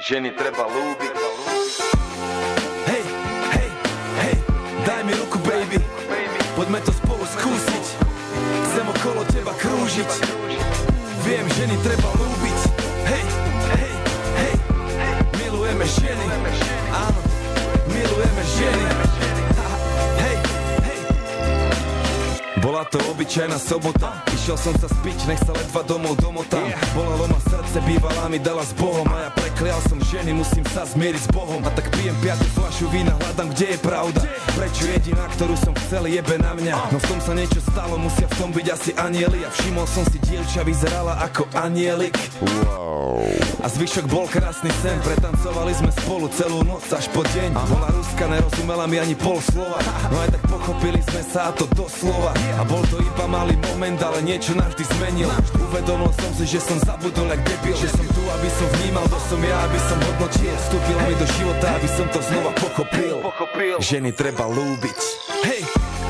Ženy treba ľúbiť. Hej, hej, hej, daj mi ruku, baby. Poďme to spolu skúsiť. Chcem okolo teba krúžiť. Viem, ženy treba ľúbiť. Hej, hej, hej, milujeme ženy. Áno, milujeme ženy. Hej, hej. Bola to obyčajná sobota. Išiel som sa spiť, nech sa ledva domov domotám. Bolelo ma srdce, bývalá mi dala s Bohom. A ja preklial som ženy, musím sa zmieriť s Bohom. A tak pijem 5. fľašu vína, hľadám, kde je pravda. Prečo jediná, ktorú som chcel, jebe na mňa. No v tom sa niečo stalo, musia v tom byť asi anieli. A všimol som si, dievča vyzerala ako anielik. A zvyšok bol krásny sen, pretancovali sme spolu celú noc až po deň. Bola Ruska, nerozumela mi ani pol slova. No aj tak pochopili sme sa, a to doslova. A bol to iba malý moment, ale niečo navždy zmenil. Uvedomil som si, že som zabudol jak debil. Že som tu, aby som vnímal, to som ja, aby som hodnotil. Vstúpila mi do života, aby som to znova pochopil. Ženy treba ľúbiť. Hej,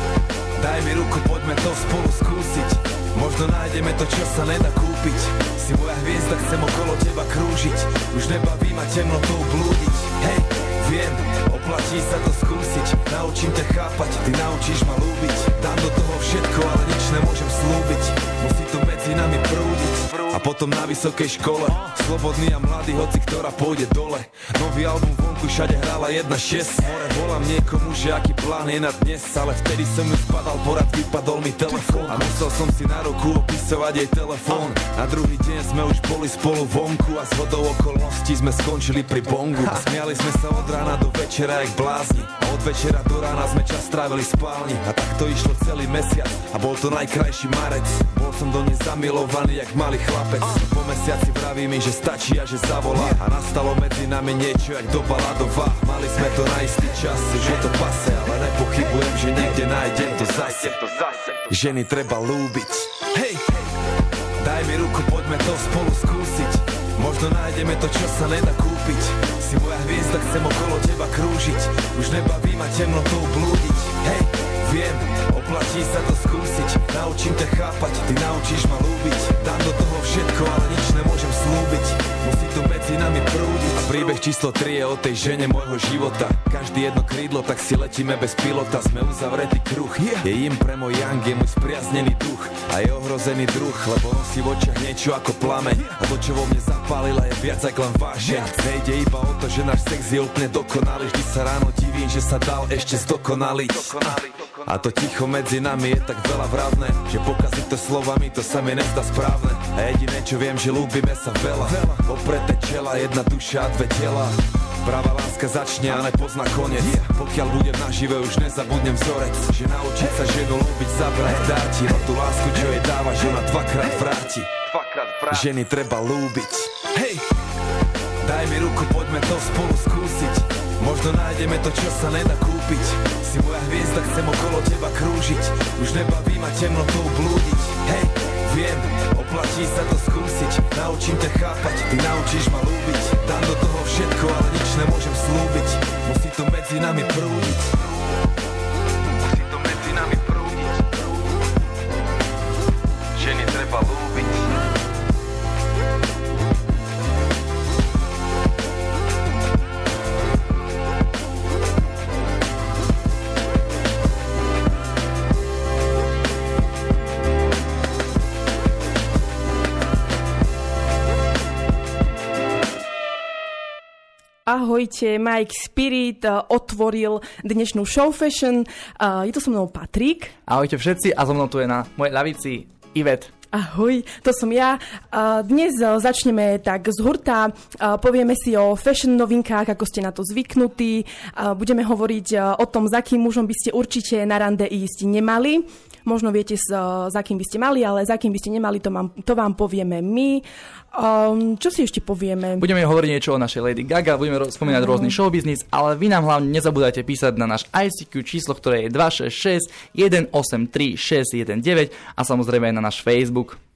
daj mi ruku, poďme to spolu skúsiť. Možno nájdeme to, čo sa nedá kúpiť. Si moja hviezda, chcem okolo teba krúžiť. Už nebaví ma temnotou blúdiť. Hej, viem, oplatí sa to skúsiť. Naučím ťa chápať, ty naučíš ma ľúbiť. Dám do toho všetko, ale nič nemôžem slúbiť. Musí to medzi nami prúdiť. A potom na vysokej škole, slobodný a mladý, hoci ktorá pôjde dole. Nový album vonku, všade hrála 1.6. More volám niekomu, že aký plán je na dnes. Ale vtedy som ju spadal, porad vypadol mi telefón. A musel som si na ruku opisovať jej telefón. Na druhý deň sme už boli spolu vonku. A zhodou okolností sme skončili pri bongu. A smiali sme sa od rána do večera jak blázni. A od večera do rána sme čas strávili v spálni. A tak to išlo celý mesiac. A bol to najkrajší marec. Bol som do nej zamilovaný jak malý chlapec. Po mesiaci vraví mi, že stačí a že zavolá. A nastalo medzi nami niečo jak doba ľadová. Mali sme to na istý čas, už je to pase. Ale nepochybujem, že niekde nájdem to zase. Ženy treba ľúbiť. Hej, daj mi ruku, poďme to spolu skúsiť. Možno nájdeme to, čo sa nedá kúpiť. Si moja hviezda, chcem okolo teba krúžiť. Už nebaví ma temnotou blúdiť. Hej, viem, oplatí sa to skúsiť. Naučím ťa chápať, ty naučíš ma ľúbiť. Dám do toho všetko, ale nič nemôžem slúbiť. Musí to medzi nami prúdiť. A príbeh číslo 3 je o tej žene môjho života. Každý jedno krídlo, tak si letíme bez pilota. Sme uzavretý kruh, je im pre môj Yang, je môj spriaznený duch. A je ohrozený druh, lebo nosí v očiach niečo ako plameň. A to, čo vo mne zapálila, je viac ako len vášeň. Nejde iba o to, že náš sex je úplne dokonalý. Vždy sa ráno divím, že sa dal ešte zdokonaliť. A to ticho medzi nami je tak veľa vravné, že pokaziť to slovami, to sa mi nezdá správne. A jediné, čo viem, že ľúbime sa veľa. Opreté čela, jedna duša a dve tela. Pravá láska začne a nepozná koniec. Pokiaľ budem nažive, už nezabudnem vzorec. Že naučiť sa ženu ľúbiť, zabrať dáti. No tú lásku, čo jej dáva, že ona dvakrát vráti. Ženy treba ľúbiť. Hej, daj mi ruku, poďme to spolu skúsiť. Možno nájdeme to, čo sa nedá kúpiť. Si moja hviezda, chcem okolo teba krúžiť. Už nebaví ma temnotou blúdiť. Hej, viem, oplatí sa to skúsiť. Naučím ťa chápať, ty naučíš ma ľúbiť. Dám do toho všetko, ale nič nemôžem slúbiť. Musí to medzi nami prúdiť. Musí to medzi nami prúdiť. Ženy treba ľúbiť. Ahojte, Mike Spirit otvoril dnešnú show fashion. Je to so mnou Patrik. Ahojte všetci a so mnou tu je na mojej ľavici Ivet. Ahoj, to som ja. Dnes začneme tak z hurta, povieme si o fashion novinkách, ako ste na to zvyknutí. Budeme hovoriť o tom, za akým mužom by ste určite na rande ísť nemali. Možno viete, za kým by ste mali, ale za kým by ste nemali, to vám povieme my. Čo si ešte povieme? Budeme hovoriť niečo o našej Lady Gaga, budeme spomínať rôzny showbiznis, ale vy nám hlavne nezabúdajte písať na náš ICQ číslo, ktoré je 266 183 619 a samozrejme aj na náš Facebook.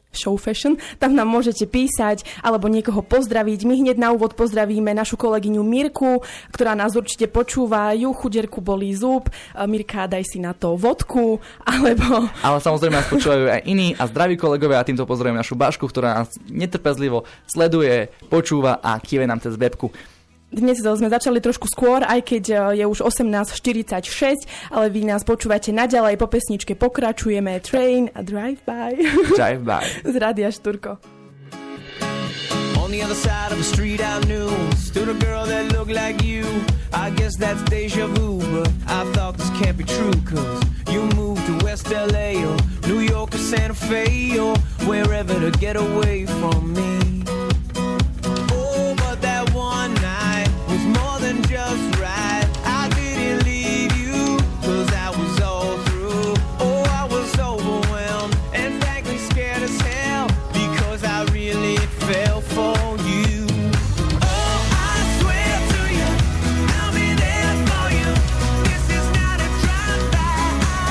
Show Fashion. Tam nám môžete písať alebo niekoho pozdraviť. My hneď na úvod pozdravíme našu kolegyňu Mirku, ktorá nás určite počúva. Ju chudierku bolí zub. Mirka, daj si na to vodku, alebo... Ale samozrejme nás počúvajú aj iní a zdraví kolegovia a týmto pozdravujem našu Bašku, ktorá nás netrpezlivo sleduje, počúva a kýve nám cez webku. Dnes sme začali trošku skôr, aj keď je už 18:46, ale vy nás počúvate naďalej, po pesničke pokračujeme. Train a Drive By. Drive By. Z Rádia Štúrko. On the other side of the street I knew stood a girl that looked like you. I guess that's deja vu, but I thought this can't be true, cause you moved to West LA or New York or Santa Fe or wherever to get away from me. Oh, but that one night was more than just right. I didn't leave you, cause I was all through. Oh, I was overwhelmed and frankly scared as hell, because I really fell for you. Oh, I swear to you, I'll be there for you. This is not a drive-by.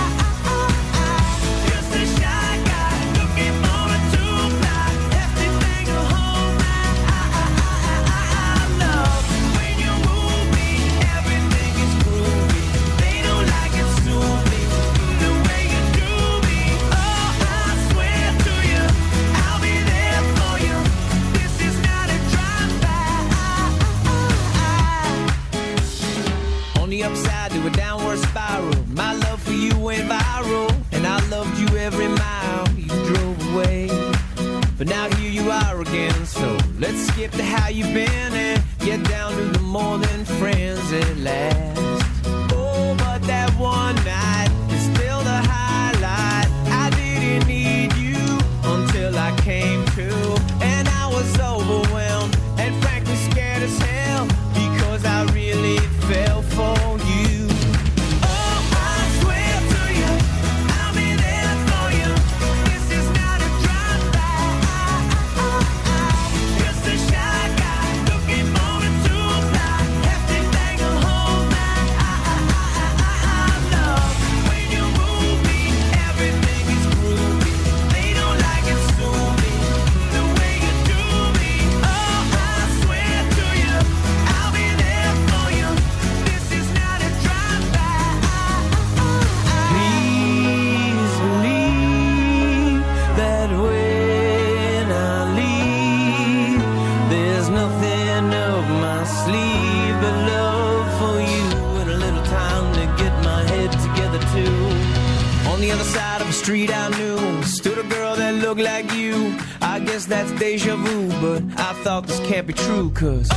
Just a shy guy looking for a two-ply. Hefty thing to hold my love. When you move me, everything is groovy. They don't like it, sue me the way you do me. Oh, I swear to you, I'll be there for you. This is not a drive-by. On the upside to a downward spiral, my love for you went viral, and I loved you every mile you drove away. But now here you are again, so let's skip to how you've been and get down to the more than friends at last. Oh, but that one night is still the highlight. I didn't need you until I came to, and I was overwhelmed and frankly scared as hell, because I really fell for you. Oh, I swear to you, I'll be there for you. This is not a drive-by. Just a shy guy looking for a two-ply. Hefty thing to hold my love. When you move me, everything is groovy. They don't like it, sue me the way you do me. Oh, I swear to you, I'll be there for you. This is not a drive-by. Please believe that when I leave, there's nothing up my sleeve but love for you and a little time to get my head together too. On the other side of the street I knew stood a girl that looked like you. I guess that's deja vu, but I thought this can't be true, cause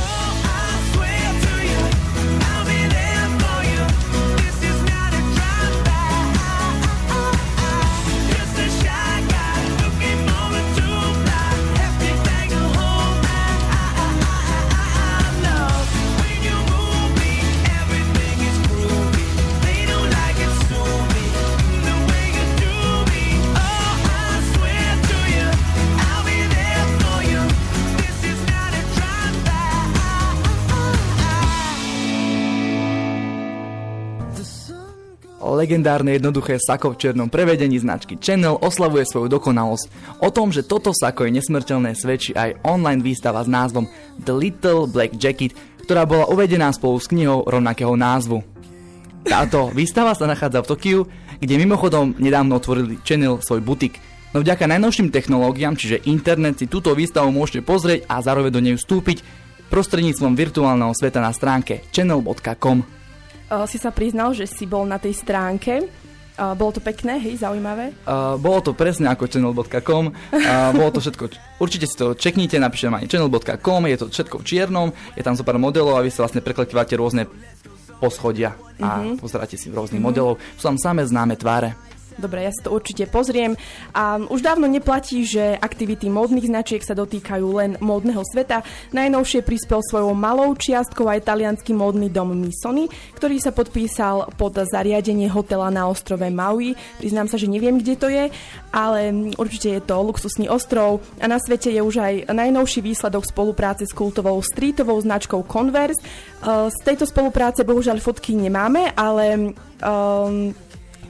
legendárne jednoduché sako v černom prevedení značky Channel oslavuje svoju dokonalosť. O tom, že toto sako je nesmrteľné, svedčí aj online výstava s názvom The Little Black Jacket, ktorá bola uvedená spolu s knihou rovnakého názvu. Táto výstava sa nachádza v Tokiu, kde mimochodom nedávno otvorili Channel svoj butik. No vďaka najnovším technológiám, čiže internet, si túto výstavu môžete pozrieť a zároveň do nej vstúpiť prostredníctvom virtuálneho sveta na stránke channel.com. Si sa priznal, že si bol na tej stránke. Bolo to pekné, hej, zaujímavé? Bolo to presne ako channel.com. Bolo to všetko, určite si to čeknite, napíšem aj channel.com, je to všetko v čiernom, je tam zo pár modelov a vy sa vlastne preklikávate rôzne poschodia a pozeráte si rôznych modelov. Sú tam samé známe tváre. Dobre, ja si to určite pozriem. A už dávno neplatí, že aktivity módnych značiek sa dotýkajú len módneho sveta. Najnovšie prispel svojou malou čiastkou aj taliansky módny dom Missoni, ktorý sa podpísal pod zariadenie hotela na ostrove Maui. Priznám sa, že neviem, kde to je, ale určite je to luxusný ostrov a na svete je už aj najnovší výsledok spolupráce s kultovou streetovou značkou Converse. Z tejto spolupráce bohužiaľ fotky nemáme, ale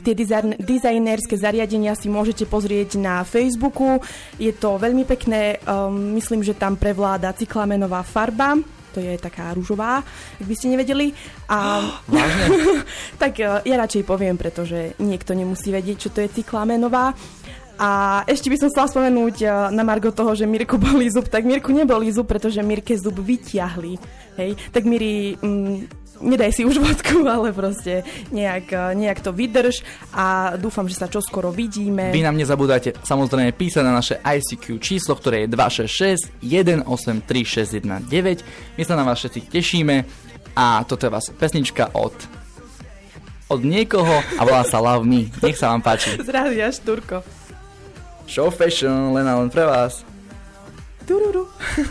Tie dizajnerské zariadenia si môžete pozrieť na Facebooku. Je to veľmi pekné, myslím, že tam prevláda cyklamenová farba. To je taká ružová, ak by ste nevedeli. A tak ja radšej poviem, pretože niekto nemusí vedieť, čo to je cyklamenová. A ešte by som chcela spomenúť na margo toho, že Mirku bolí zub, tak Mirku nebolí zub, pretože Mirke zub vyťahli. Hej? Tak Miri, nedaj si už vodku, ale proste nejak to vydrž a dúfam, že sa čoskoro vidíme. Vy nám nezabúdajte samozrejme písať na naše ICQ číslo, ktoré je 266 183 619. My sa na vás všetci tešíme a toto je vás pesnička od niekoho a volá sa Love Me. Nech sa vám páči. Zrazia Štúrko. Show Fashion, len pre vás. Tururu.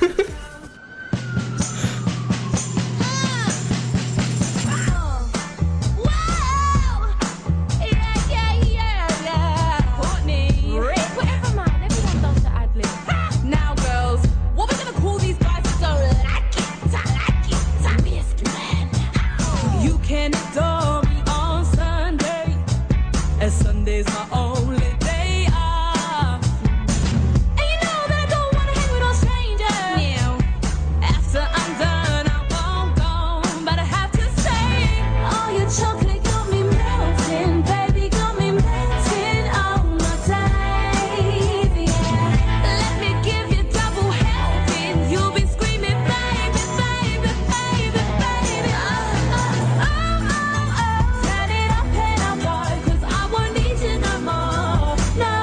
Sunday's my only day off. And you know that I don't wanna hang with no strangers. Yeah. After I'm done, I won't go, but I have to say, oh, your chocolate got me melting, baby, got me melting all my days. Yeah. Let me give you double helping. You'll be screaming, baby, baby, baby, baby. Oh, oh, oh, oh, oh. Turn it up and up, boy, 'cause I won't need you no more. No,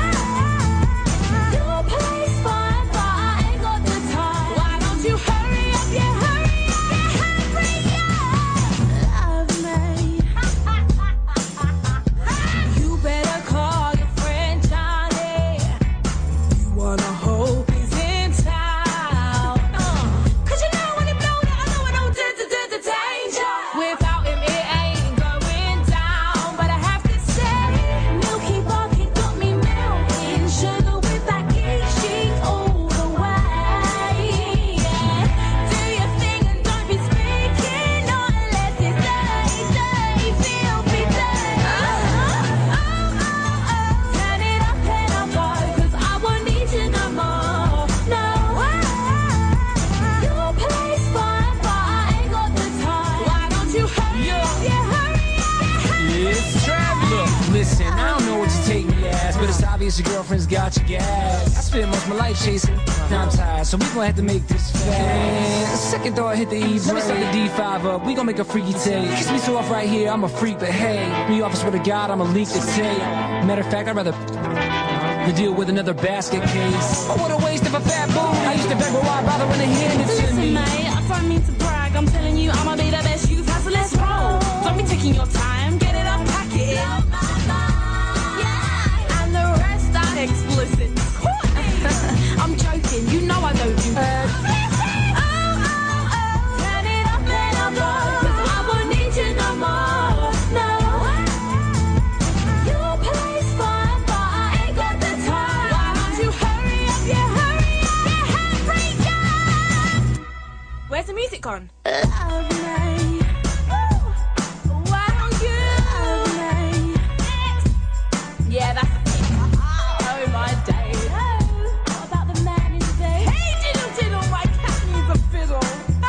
your place fine, but I ain't got the time. Why don't you hurry up, yeah, hurry up, yeah, hurry up. Love me. You better call your friend Johnny. You wanna hope he's in town. 'Cause you know when he blow that, I know it don't do danger. Without him, it ain't going down. But I have to say, Milky Bucket got me melting. Sugar with that cake sheet all the way. Yeah. Do your thing and don't be speaking, not unless it's day. Feel me day. Oh, oh, oh. Turn it up and up, boy, 'cause I won't need you no more. No. Your place fine, but I ain't got the time. Why don't you hurry up, yeah, hurry up. It's Traveler. Listen, I don't know what you take me as, but it's obvious your girlfriend's got your gas. I spend most of my life chasing, now I'm tired, so we gon' have to make this fast. Second thought hit the E brake. Let me start the D5 up, we gon' make a freaky take. Kiss me so off right here, I'm a freak, but hey, me off, I swear to God, I'ma leak the tape. Matter of fact, I'd rather to deal with another basket case. Oh, what a waste of a fat boo. I used to beg, but why bother when they hand it to Listen, me? mate, I don't mean to brag. I'm telling you, I'ma be the best you've had, so let's roll. Don't be taking your time, get it up, pack it. Yeah, and the rest are explicit. I'm joking, you know I don't do that. Turn it up and up, 'cause I won't need you no more. No. Your place fine, but I ain't got the time. Why don't you hurry up, yeah, hurry up, yeah, hurry up. Where's the music gone? Love me. Why don't you love me? Yeah, that's it. Oh my day. What about the man in the bed? Hey, diddle diddle, my cat needs a fiddle.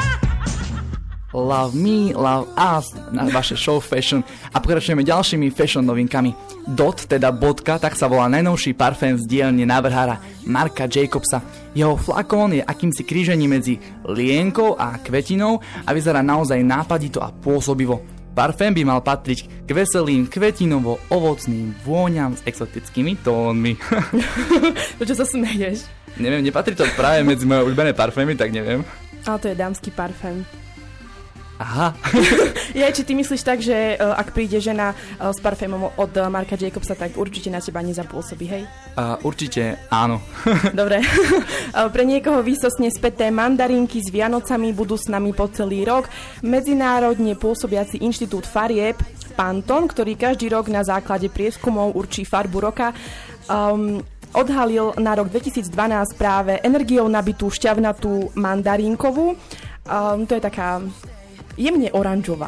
Love Me, Love Us na vaše Show Fashion a pokračujeme ďalšími fashion novinkami. Dot, teda bodka, tak sa volá najnovší parfém z dielne návrhára Marka Jacobsa. Jeho flakón je akýmsi krížením medzi lienkou a kvetinou a vyzerá naozaj nápadito a pôsobivo. Parfém by mal patriť k veselým kvetinovo-ovocným vôňam s exotickými tónmi. Prečo sa smeješ? Neviem, nepatrí to práve medzi moje obľúbené parfémy, tak neviem. Ale to je dámsky parfém. Aha. Či ty myslíš tak, že ak príde žena s parfémom od Marka Jacobsa, tak určite na teba nezapôsobí, hej? Určite áno. Dobre. Pre niekoho výsostne späté mandarinky s Vianocami budú s nami po celý rok. Medzinárodne pôsobiaci inštitút farieb Pantone, ktorý každý rok na základe prieskumov určí farbu roka, odhalil na rok 2012 práve energiou nabitú šťavnatú mandarínkovú. To je taká jemne oranžová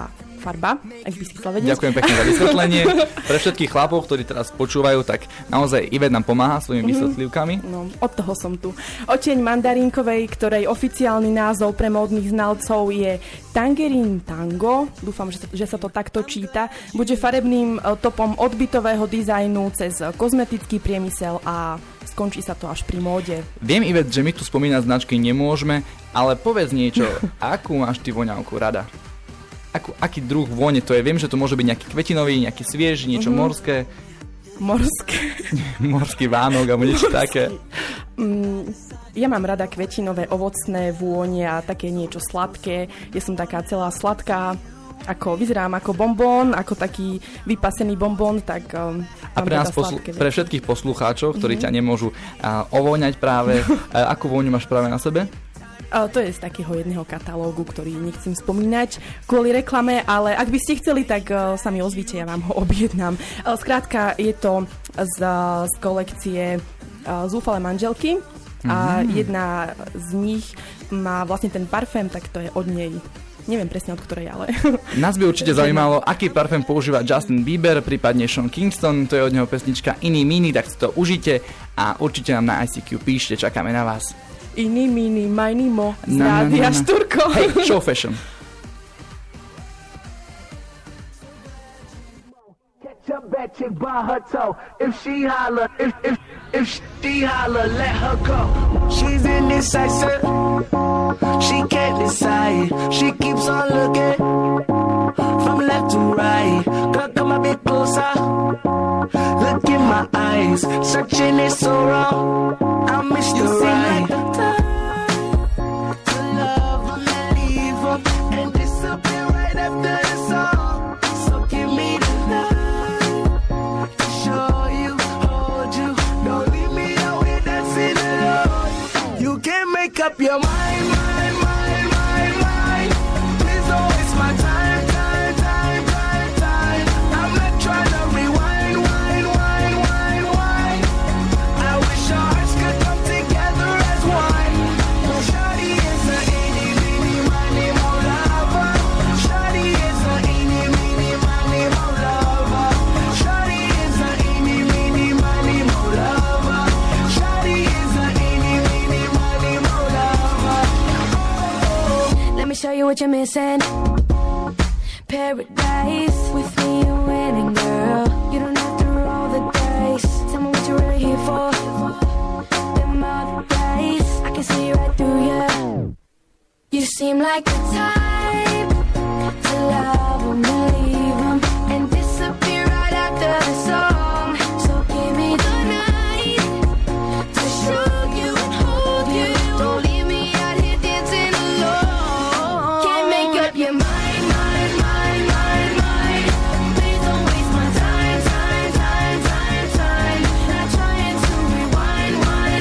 farba, ak by si chcel vedieť. Ďakujem pekne za vysvetlenie. Pre všetkých chlapov, ktorí teraz počúvajú, tak naozaj Ivet nám pomáha svojimi vysvetlivkami. No, od toho som tu. Oteň mandarínkovej, ktorej oficiálny názov pre módnych znalcov je Tangerine Tango, dúfam, že sa to takto číta, bude farebným topom odbytového dizajnu cez kozmetický priemysel a skončí sa to až pri móde. Viem, Ivet, že my tu spomínať značky nemôžeme, ale povedz niečo, akú máš ty voňavku rada? Aký druh vône to je? Viem, že to môže byť nejaký kvetinový, nejaký sviež, niečo morské. Morské? Morský Vánok alebo niečo také. Ja mám rada kvetinové, ovocné vône a také niečo sladké. Ja som taká celá sladká, vyzerám ako bonbón, ako taký vypasený bonbón, tak a pre nás, pre všetkých poslucháčov, ktorí ťa nemôžu ovôňať práve, akú vôňu máš práve na sebe? To je z takého jedného katalógu, ktorý nechcem spomínať kvôli reklame, ale ak by ste chceli, tak sa mi ozvíte, ja vám ho objednám. Skrátka, je to z kolekcie Zúfalé manželky a jedna z nich má vlastne ten parfém, tak to je od nej. Neviem presne od ktorej, ale... Nás by určite zaujímalo, aký parfém používa Justin Bieber, prípadne Sean Kingston, to je od neho pesnička Iný Mini, tak si to užite a určite nám na ICQ píšte, čakáme na vás. Iný Mini, Mini Mo, z Rádia Štúrko. Hej, Show Fashion. Catch a bad chick by her toe. If she holler, if she holler, let her go. She's indecisive. She can't decide. She keeps on looking from left to right. Girl, come a bit closer. Look in my eyes. Searching is so wrong. I miss the right to love them and leave them and disappear right after the song. So give me the love to show you, hold you. Don't leave me out here dancing alone. You can't make up your mind. Please don't waste my time. I'm not trying to rewind. I wish our hearts could come together as one. Shawty is a eeny, meeny, miny, mo lover. Shawty is a eeny, meeny, miny, mo lover. Shawty is a eeny, meeny, miny, mo lover. Shawty is a eeny, meeny, miny, mo lover. Let me show you what you're missing. Paradise with me, you're winning, girl. You don't have to roll the dice. Tell me what you're really here for. Them other days, I can see right through you. You seem like the type to love 'em, leave 'em, and disappear right after the song. So give me the night to show you and hold you. Don't leave me out here dancing alone. Can't make up your mind. Please don't waste my time. Not trying to rewind.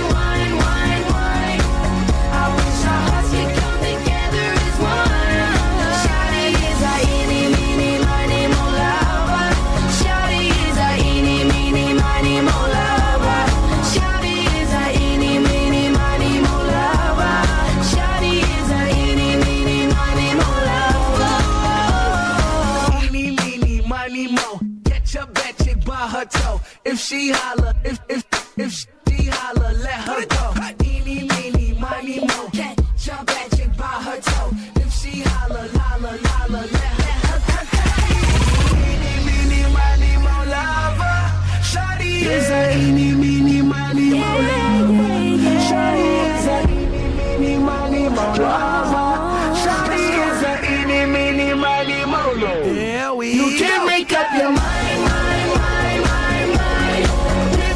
I wish our hearts could come together as one. Shawty is a eeny, meeny, miny, mo lover. Shawty is a eeny, meeny, miny, mo lover. Shawty is a eeny, meeny, miny, mo lover. Shawty is a eeny, meeny, miny, mo lover. Eeny, meeny, miny, mo. Get your bad chick by her toe. If she holler, if she holler, let her go. Eeny, meeny, miny, mo. Get your bad chick by her toe. If she holler, let her go. Eeny, meeny, miny, mo lover. Shawty is a eeny, meeny, miny, mo lover. Shawty is a eeny, meeny, miny, mo lover. Shawty is a eeny, meeny, miny, mo lover. You can't make up your mind. Please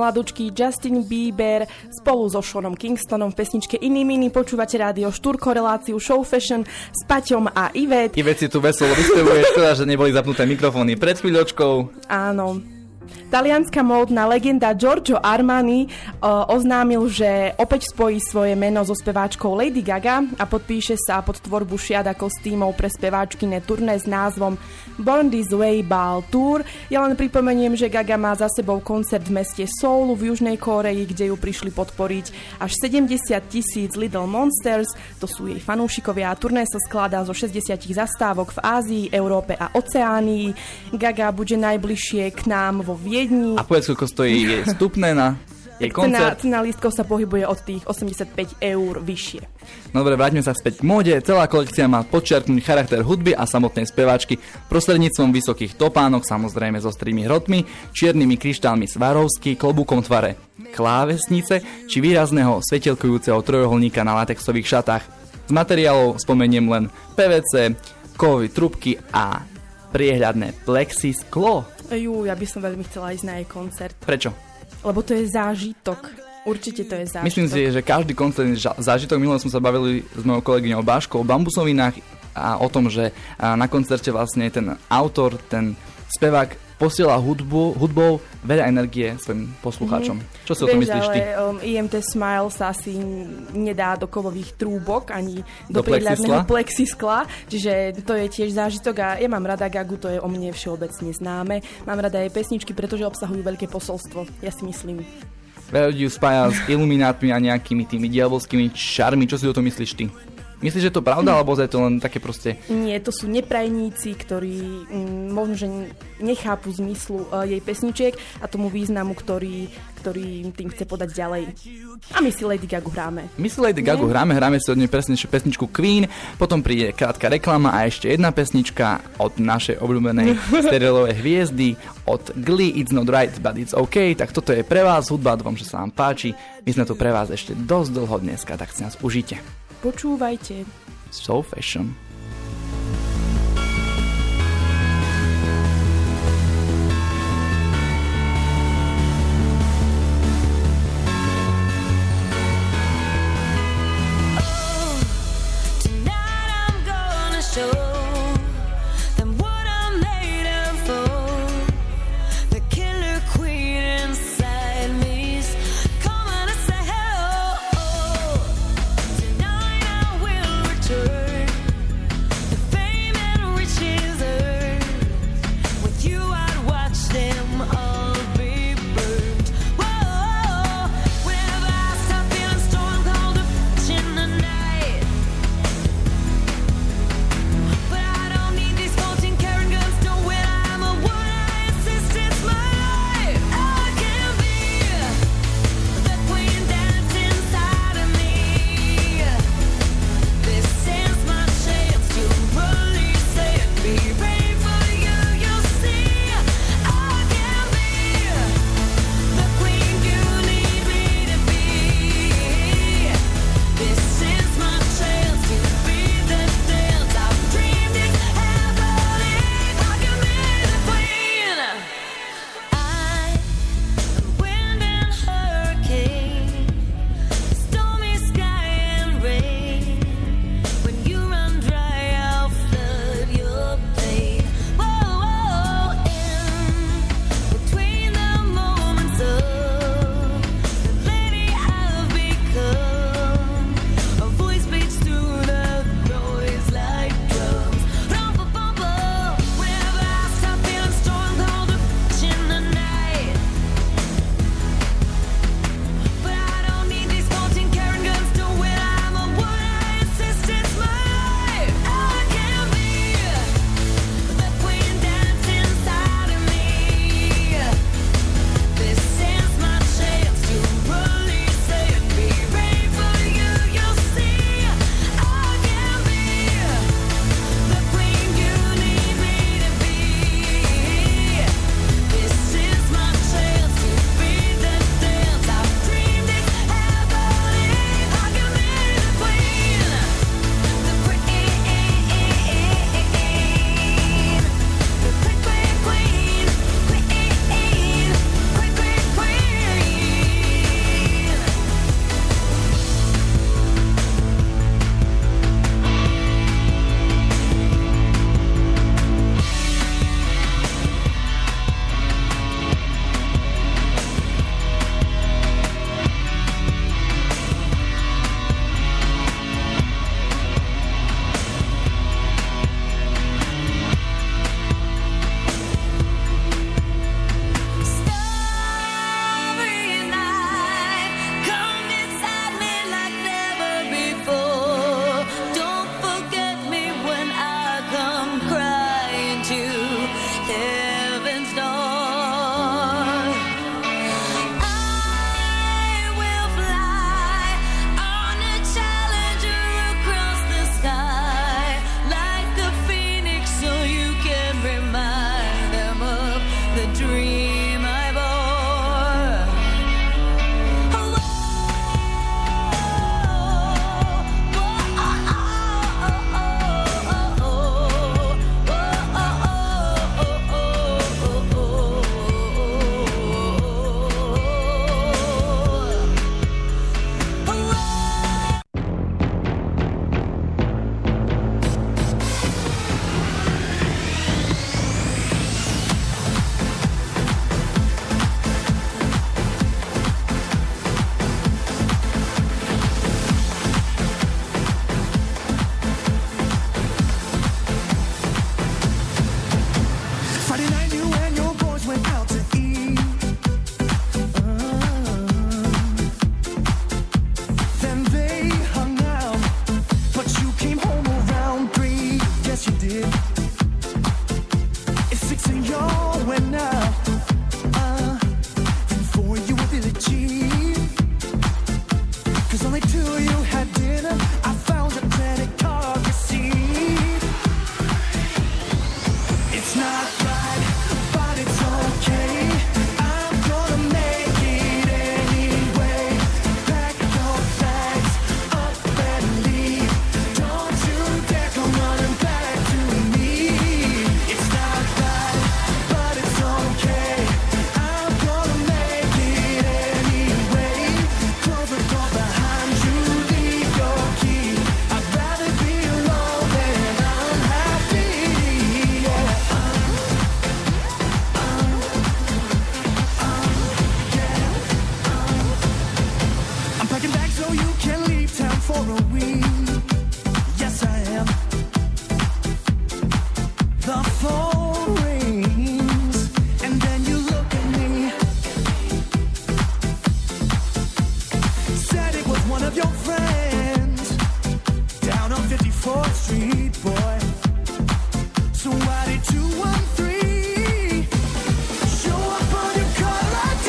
mladúčky Justin Bieber spolu so Seanom Kingstonom v pesničke Iný mini. Počúvate rádio Štúrko, reláciu Show Fashion s Paťom a Ivet. Ivet si tu veselo vyspevuje, škoda, že neboli zapnuté mikrofóny pred chvíľočkou. Áno. Talianská módna legenda Giorgio Armani oznámil, že opäť spojí svoje meno so speváčkou Lady Gaga a podpíše sa pod tvorbu šiada kostýmov pre speváčkyne turné s názvom Born This Way Ball Tour. Ja len pripomeniem, že Gaga má za sebou koncert v meste Seoulu v Južnej Kórei, kde ju prišli podporiť až 70,000 Little Monsters, to sú jej fanúšikovia. Turné sa skladá zo 60 zastávok v Ázii, Európe a Oceánii. Gaga bude najbližšie k nám vo Viedni. A povedz, koľko stojí vstupné na jej koncert? Cena lístkov sa pohybuje od tých 85 eur vyššie. No dobre, vráťme sa späť k móde. Celá kolekcia má podčiarknúť charakter hudby a samotnej speváčky prostredníctvom vysokých topánok, samozrejme so ostrými hrotmi, čiernymi kryštálmi Swarovski, klobúkom tvare klávesnice či výrazného svetelkujúceho trojuholníka na latexových šatách. Z materiálov spomeniem len PVC, kovové trubky a priehľadné plexisklo. Ja by som veľmi chcela ísť na jej koncert. Prečo? Lebo to je zážitok. Určite to je zážitok. Myslím si, že každý koncert je zážitok. Minulé sme sa bavili s mojou kolegyňou Báškou o bambusovinách a o tom, že na koncerte vlastne ten autor, ten spevák posiela hudbou veľa energie svojim poslucháčom. Čo si o tom myslíš ty? IMT Smile sa asi nedá do kovových trúbok ani do prihľadného plexiskla, čiže to je tiež zážitok a ja mám rada Gagu, to je o mne všeobecne známe. Mám rada jej pesničky, pretože obsahujú veľké posolstvo, ja si myslím. Veľa ľudí spája s iluminátmi a nejakými tými diabolskými čarmi. Čo si o tom myslíš ty? Myslíš, že to je pravda, alebo je to len také proste... Nie, to sú neprajníci, ktorí možno, že nechápu zmyslu jej pesničiek a tomu významu, ktorý tým chce podať ďalej. A my si Lady Gagu hráme. Hráme si od nej pesničku Queen, potom príde krátka reklama a ešte jedna pesnička od našej obľúbenej seriálovej hviezdy, od Glee, It's Not Right, But It's OK. Tak toto je pre vás hudba, dúfam, že sa vám páči. My sme tu pre vás ešte dosť dlho dneska, tak si nás užite. Počúvajte. Soul Fashion. If 6 of y'all went up, then 4 you were really cheap. 'Cause only 2 of you had dinner. I found your credit card receipt. It's not right, but it's okay. I'm gonna make it anyway. Pack your bags up and leave. Don't you dare come running back to me. It's not right, but it's okay. I'm gonna make it anyway. Close the door behind you, leave your key. I'd rather be alone than unhappy. Yeah. I'm packing bags so you can leave town for a week. Yes, I am. The phone rings, and then you look at me. Said it was one of your friends down on 54th Street, boy. So why did 213 show up on your caller ID?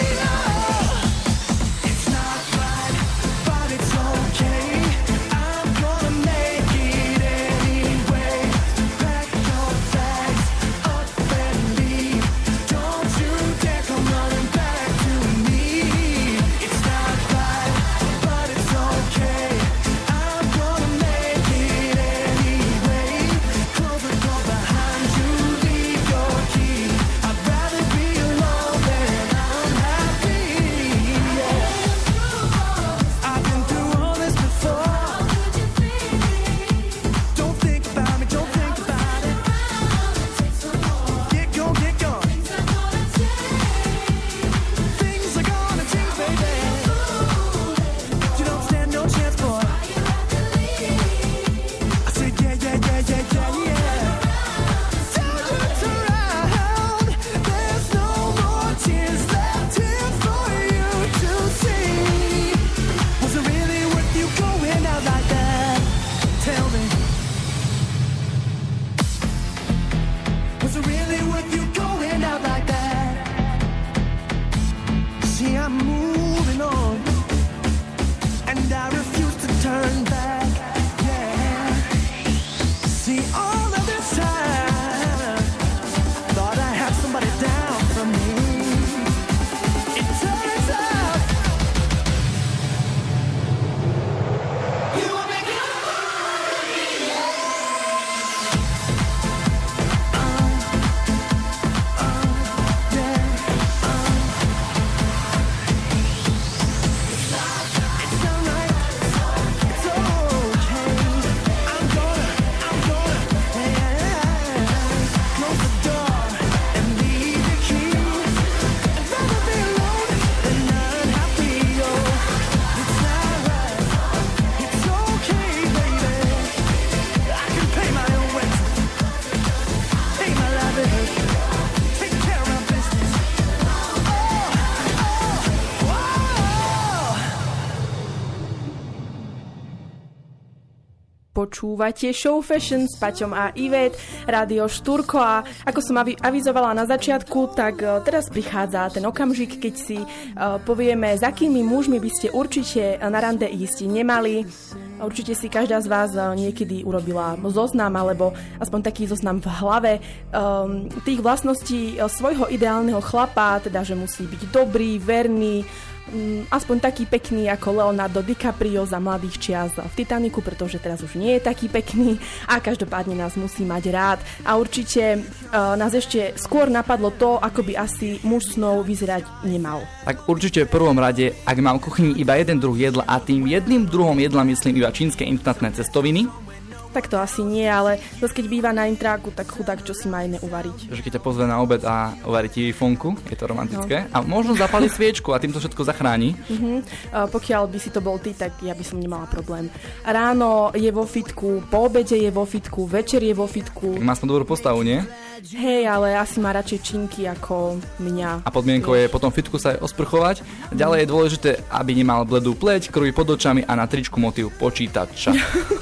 It's not right, but it's okay. I'm gonna make it anyway. Pack your bags up and leave. Don't you dare come running back to me. It's not right, but it's okay. I'm gonna make it anyway. Close the door behind you, leave your key. I'd rather be alone than unhappy. Yeah. I've been through all this before. Don't think about me, don't think about it. Get going, get going. Things are gonna change, baby. You don't stand no chance, boy. I said, yeah, yeah, yeah, yeah, yeah, yeah. Don't look around. There's no more tears left here for you to see. Was it really worth you going out like that? Tell me. Was it really worth you going out like that? See, I'm moving on, and I refuse to turn back. Yeah. See, all of this time, thought I had somebody down for me. It turns out you were making a fool of me. It's alright, it's okay. I'm gonna, close the door and leave the key. I'd rather be alone than unhappy. Oh, it's alright, it's okay, baby. I can pay my own rent, pay my livelihood, take care of my business. Počúvate Show Fashion s Paťom a Ivet, Rádio Štúrko, a ako som avizovala na začiatku, tak teraz prichádza ten okamžik, keď si povieme, s akými mužmi by ste určite na rande ísť nemali. Určite si každá z vás niekedy urobila zoznam, alebo aspoň taký zoznam v hlave tých vlastností svojho ideálneho chlapa, teda že musí byť dobrý, verný, aspoň taký pekný ako Leonardo DiCaprio za mladých čias v Titaniku, pretože teraz už nie je taký pekný a každopádne nás musí mať rád. A určite nás ešte skôr napadlo to, ako by asi muž snov vyzerať nemal. Tak určite v prvom rade, ak má v kuchyni iba jeden druh jedla a tým jedným druhom jedla myslím iba čínske instantné cestoviny, Tak to asi nie, ale zase keď býva na intráku, tak chudák, čo si má iné uvariť. že keď ťa pozve na obed a uvarí ti fonku, je to romantické. No. A možno zapáli sviečku a tým to všetko zachráni. Pokiaľ by si to bol ty, tak ja by som nemala problém. Ráno je vo fitku, po obede je vo fitku, večer je vo fitku. Tak má aspoň dobrú postavu, nie? Hej, ale asi má radšej činky ako mňa. A podmienkou je potom fitku sa aj osprchovať. Ďalej je dôležité, aby nemal bledú pleť, krvi pod očami a na tričku motív počítača.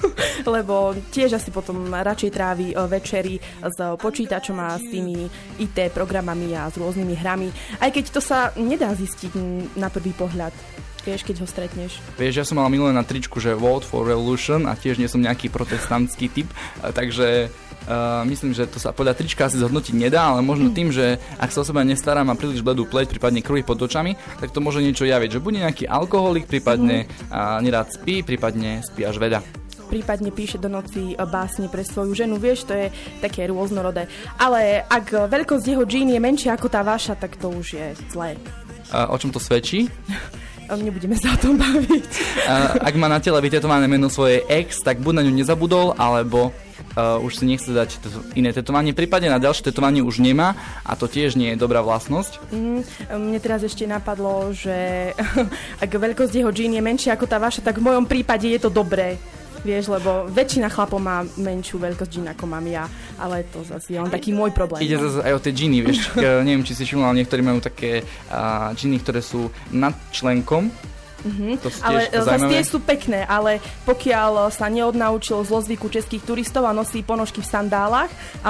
lebo tiež asi potom radšej trávi večery s počítačom a s tými IT programami a s rôznymi hrami. Aj keď to sa nedá zistiť na prvý pohľad. Vieš, keď ho stretneš. Vieš, ja som mal minulé na tričku, že Vote for Revolution a tiež nie som nejaký protestantský typ, takže myslím, že to sa podľa trička asi zhodnotiť nedá, ale možno tým, že ak sa o seba nestarám a príliš bledú pleť, prípadne kruhy pod očami, tak to môže niečo javiť, že bude nejaký alkoholik, prípadne nerád spí, prípadne spí až veľa. Prípadne píše do noci básne pre svoju ženu, vieš, to je také rôznorodé. Ale ak veľkosť jeho džín je menšia ako tá vaša, tak to už je zlé. O čom to svedčí? Nebudeme sa o tom baviť. Ak má na tele vytetované meno svojej ex, tak buď na ňu nezabudol, alebo už si nechce dať iné tetovanie. Prípadne na ďalšie tetovanie už nemá a to tiež nie je dobrá vlastnosť. Mne teraz ešte napadlo, že ak veľkosť jeho džín je menšia ako tá vaša, tak v mojom prípade je to dobré. Vieš, lebo väčšina chlapov má menšiu veľkosť džín ako mám ja, ale to zase je len taký môj problém. Ide zase aj o tie džíny, vieš, neviem, či si všimol, ale niektorí majú také džíny, ktoré sú nad členkom. To ale zase tie sú pekné, ale pokiaľ sa neodnaučil zlozvyku českých turistov a nosí ponožky v sandálach a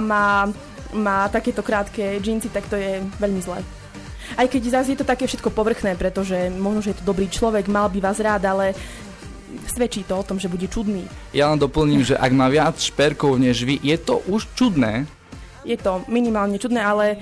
má takéto krátke džínsy, tak to je veľmi zlé. Aj keď zase je to také všetko povrchné, pretože možno, že je to dobrý človek, mal by vás rád, ale svedčí to o tom, že bude čudný. Ja len doplním, že ak má viac šperkov než vy, je to už čudné. Je to minimálne čudné, ale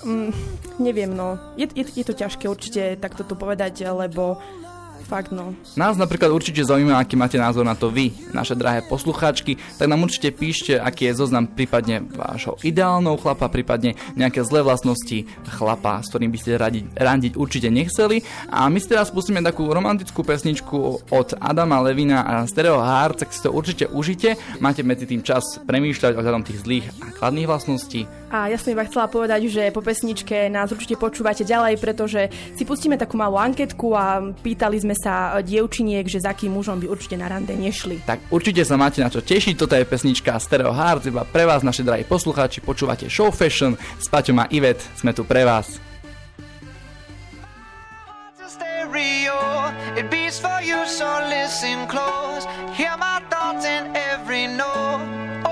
neviem, no. Je to ťažké určite takto to povedať, lebo fakt, no. Nás napríklad určite zaujíma, aký máte názor na to vy, naše drahé poslucháčky, tak nám určite píšte, aký je zoznam prípadne vášho ideálneho chlapa, prípadne nejaké zlé vlastnosti chlapa, s ktorým by ste randiť určite nechceli. A my si teraz pustíme takú romantickú pesničku od Adama Levina a Stereo Heart, tak si to určite užite. Máte medzi tým čas premýšľať ohľadom tých zlých a kladných vlastností. A ja som iba chcela povedať, že po pesničke nás určite počúvate ďalej, pretože si pustíme takú malú anketku a pýtali sme sa dievčiniek, že za akým mužom by určite na rande nešli. Tak určite sa máte na čo tešiť, toto je pesnička Stereo Heart, iba pre vás, naši drahí poslucháči, počúvate Show Fashion s Paťom a Ivet, sme tu pre vás. It beats for you, so listen close. Hear my thoughts in every note.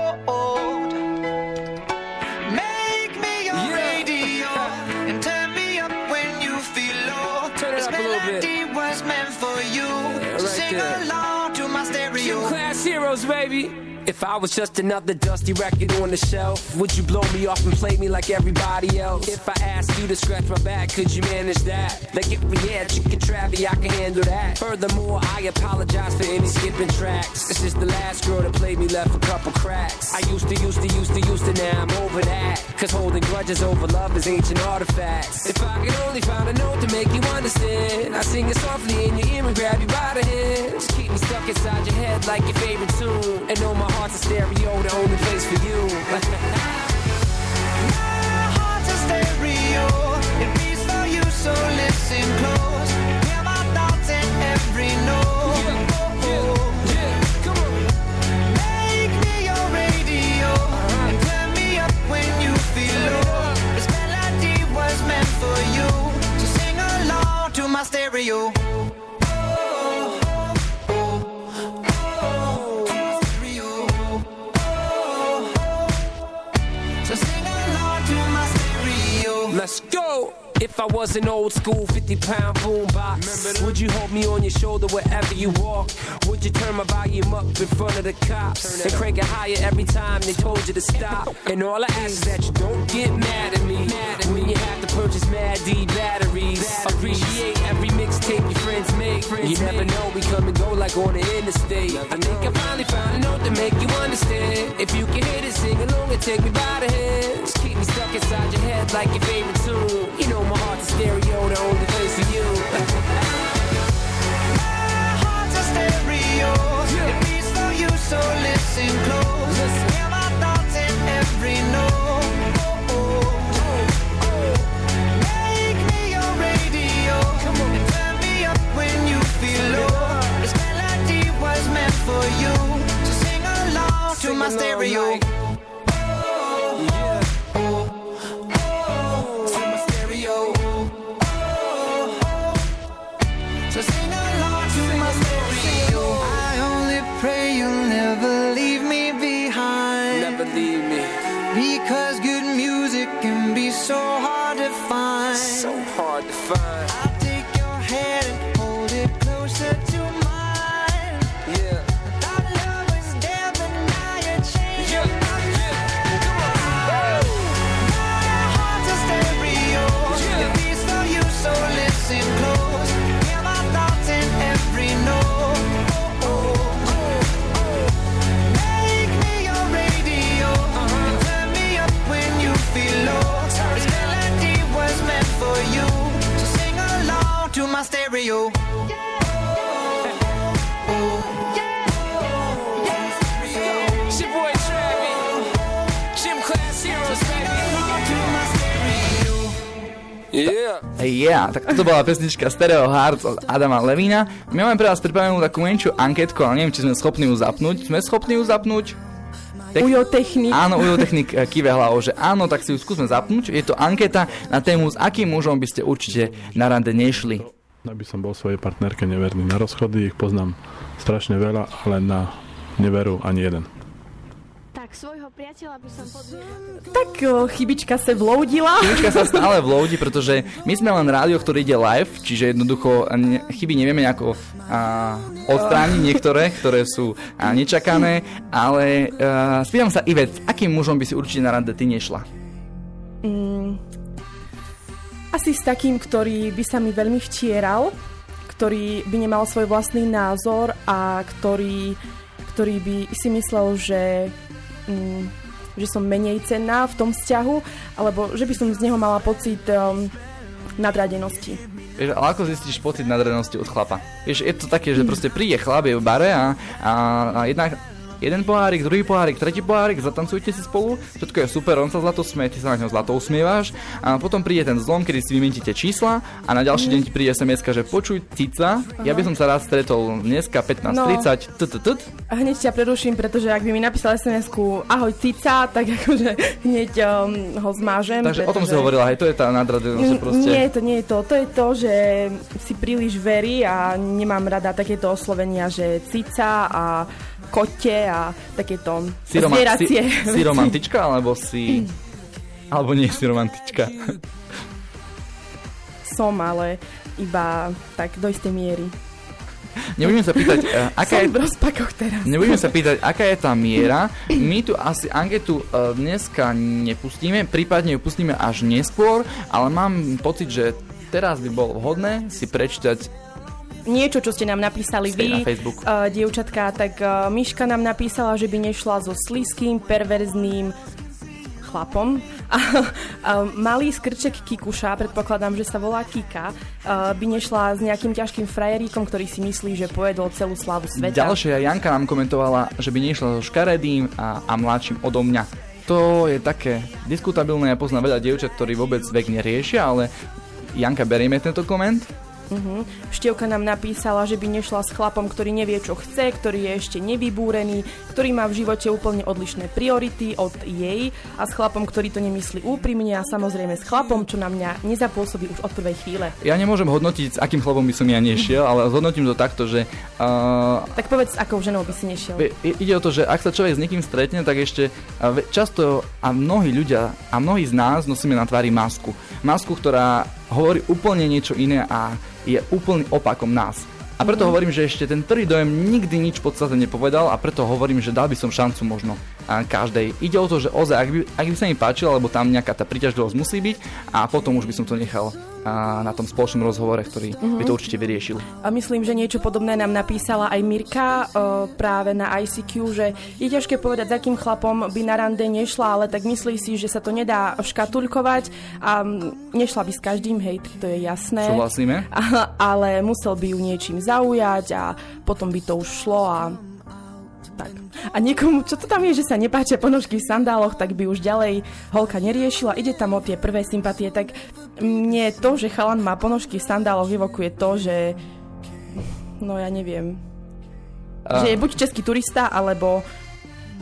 Make me your radio and turn me up when you feel low. Turn it up a little bit. This melody was meant for you. So sing along to my stereo. Class heroes, baby. If I was just another dusty record on the shelf, would you blow me off and play me like everybody else? If I asked you to scratch my back, could you manage that? Like if we had chicken trappy, I can handle that. Furthermore, I apologize for any skipping tracks. This is the last girl that played me, left a couple cracks. I used to, now I'm over that. Cause holding grudges over love is ancient artifacts. If I could only find a note to make you understand, I sing it softly in your ear and grab you by the hand. Just keep me stuck inside your head like your favorite tune. And know my heart's a stereo, the only place for you. My heart's a stereo, it beats for you, so listen close. Hear my thoughts in every note. Come on. Make me your radio and turn me up when you feel low. This melody was meant for you, so sing along to my stereo. Let's go! If I was an old school 50-pound boombox, would you hold me on your shoulder wherever you walk? Would you turn my volume up in front of the cops and crank it higher every time they told you to stop? And all I ask is that you don't get mad at me when you have to purchase Mad D batteries. Appreciate every mixtape your friends make. You never know, we come and go like on the interstate. I think I finally found a note to make you understand. If you can hit it, sing along and take me by the hand. Just keep me stuck inside your head like your favorite tune. You know my heart's a stereo, the only place for you. My heart's a stereo, it beats for you, so listen close. Hear my thoughts in every note. Make me your radio and turn me up when you feel low. This melody was meant for you, so sing along to my stereo. So sing along to my stereo. I only pray you'll never leave believe me. Because good music can be so hard to find. So hard to find. I'll take your hand and hold it closer to mine. Yeah. Thought love was there, but now you're changing Yeah. my mind. Come on. My heart's a stereo. Yeah. It beats for you, so listen close. Hear my thoughts in every note. Make me your radio. And turn me up when you feel low. This melody was meant for you, so sing along to my stereo. It's your boy Travi. Gym Class Heroes, baby. To my stereo. Yeah. Yeah, tak to bola pesnička Stereo Hearts od Adama Levina. My máme pre vás pripravenú takú menšiu anketku, ale neviem, či sme schopní ju zapnúť. Sme schopní ju zapnúť? Ujo Technik. Áno, Ujo Technik kýve hlavou, že áno, tak si ju skúsme zapnúť. Je to anketa na tému, s akým mužom by ste určite na rande nešli. Aby som bol svojej partnerke neverný. Na rozchody ich poznám strašne veľa, ale na neveru ani jeden. Tak svojho priateľa by som podviedla. Tak chybička sa vloudila. Chybička sa stále vloudí, pretože my sme len rádio, ktoré ide live, čiže jednoducho chyby nevieme nejako odstrániť niektoré, ktoré sú nečakané, ale spýtam sa Ivet, akým mužom by si určite na rande ty nešla? Asi s takým, ktorý by sa mi veľmi vtieral, ktorý by nemal svoj vlastný názor a ktorý by si myslel, že som menej cenná v tom vzťahu, alebo že by som z neho mala pocit nadradenosti. Vieš, ale ako zistíš pocit nadradenosti od chlapa? Vieš, je to také, že proste príde chlap, je v bare a jeden pohárik, druhý pohárik, tretí pohárik, zatancujete si spolu, všetko je super, on sa zlato smie, ty sa na ňom zlato usmievaš a potom príde ten zlom, kedy si vymentíte čísla a na ďalší deň ti príde SMS-ka, že počuj, cica, ja by som sa rád stretol dneska 15:30, A hneď ťa preruším, pretože ak by mi napísal SMS-ku ahoj cica, tak akože hneď ho zmážem. Takže o tom si hovorila, hej, to je tá nadradenosť proste. Nie je to, to je to, že si príliš verí a nemám rada takéto oslovenia, že cica a kote a takéto zvieracie. Si romantička, alebo si... Alebo nie si romantička? Som, ale iba tak do istej miery. Nebudeme sa pýtať, v rozpakoch teraz. Nebudeme sa pýtať, aká je tá miera. My tu asi anketu dneska nepustíme, prípadne ju pustíme až neskôr, ale mám pocit, že teraz by bolo vhodné si prečítať niečo, čo ste nám napísali vy, dievčatka, tak Miška nám napísala, že by nešla so slízkým, perverzným chlapom. A malý skrček Kikuša, predpokladám, že sa volá Kika, by nešla s nejakým ťažkým frajeríkom, ktorý si myslí, že pojedol celú slavu sveta. Ďalšia Janka nám komentovala, že by nešla so škaredým a mladším odo mňa. To je také diskutabilné, ja poznám veľa dievčat, ktorí vôbec vek neriešia, ale Janka, berieme tento koment? Štievka nám napísala, že by nešla s chlapom, ktorý nevie, čo chce, ktorý je ešte nevybúrený, ktorý má v živote úplne odlišné priority od jej a s chlapom, ktorý to nemyslí úprimne a samozrejme s chlapom, čo na mňa nezapôsobí už od prvej chvíle. Ja nemôžem hodnotiť, s akým chlapom by som ja nešiel, ale zhodnotím to takto, že... Tak povedz, s akou ženou by si nešiel. Ide o to, že ak sa človek s niekým stretne, tak ešte často a mnohí ľudia a mnohí z nás nosíme na tvári masku. Masku, ktorá hovorí úplne niečo iné a je úplný opakom nás. A preto hovorím, že ešte ten prvý dojem nikdy nič v podstate nepovedal a preto hovorím, že dal by som šancu možno každej. Ide o to, že ozaj, ak by sa mi páčilo, lebo tam nejaká tá príťažlivosť musí byť a potom už by som to nechal na tom spoločnom rozhovore, ktorý by to určite vyriešil. A myslím, že niečo podobné nám napísala aj Mirka práve na ICQ, že je ťažké povedať, s akým chlapom by na rande nešla, ale tak myslí si, že sa to nedá škatulkovať a nešla by s každým, hej, to je jasné. Súhlasíme. Ale musel by ju niečím zaujať a potom by to už šlo a tak. A niekomu, čo to tam je, že sa nepáčia ponožky v sandáloch, tak by už ďalej holka neriešila, ide tam o tie prvé sympatie, tak mne to, že chalan má ponožky v sandáloch, evokuje to, že no ja neviem, že je buď český turista, alebo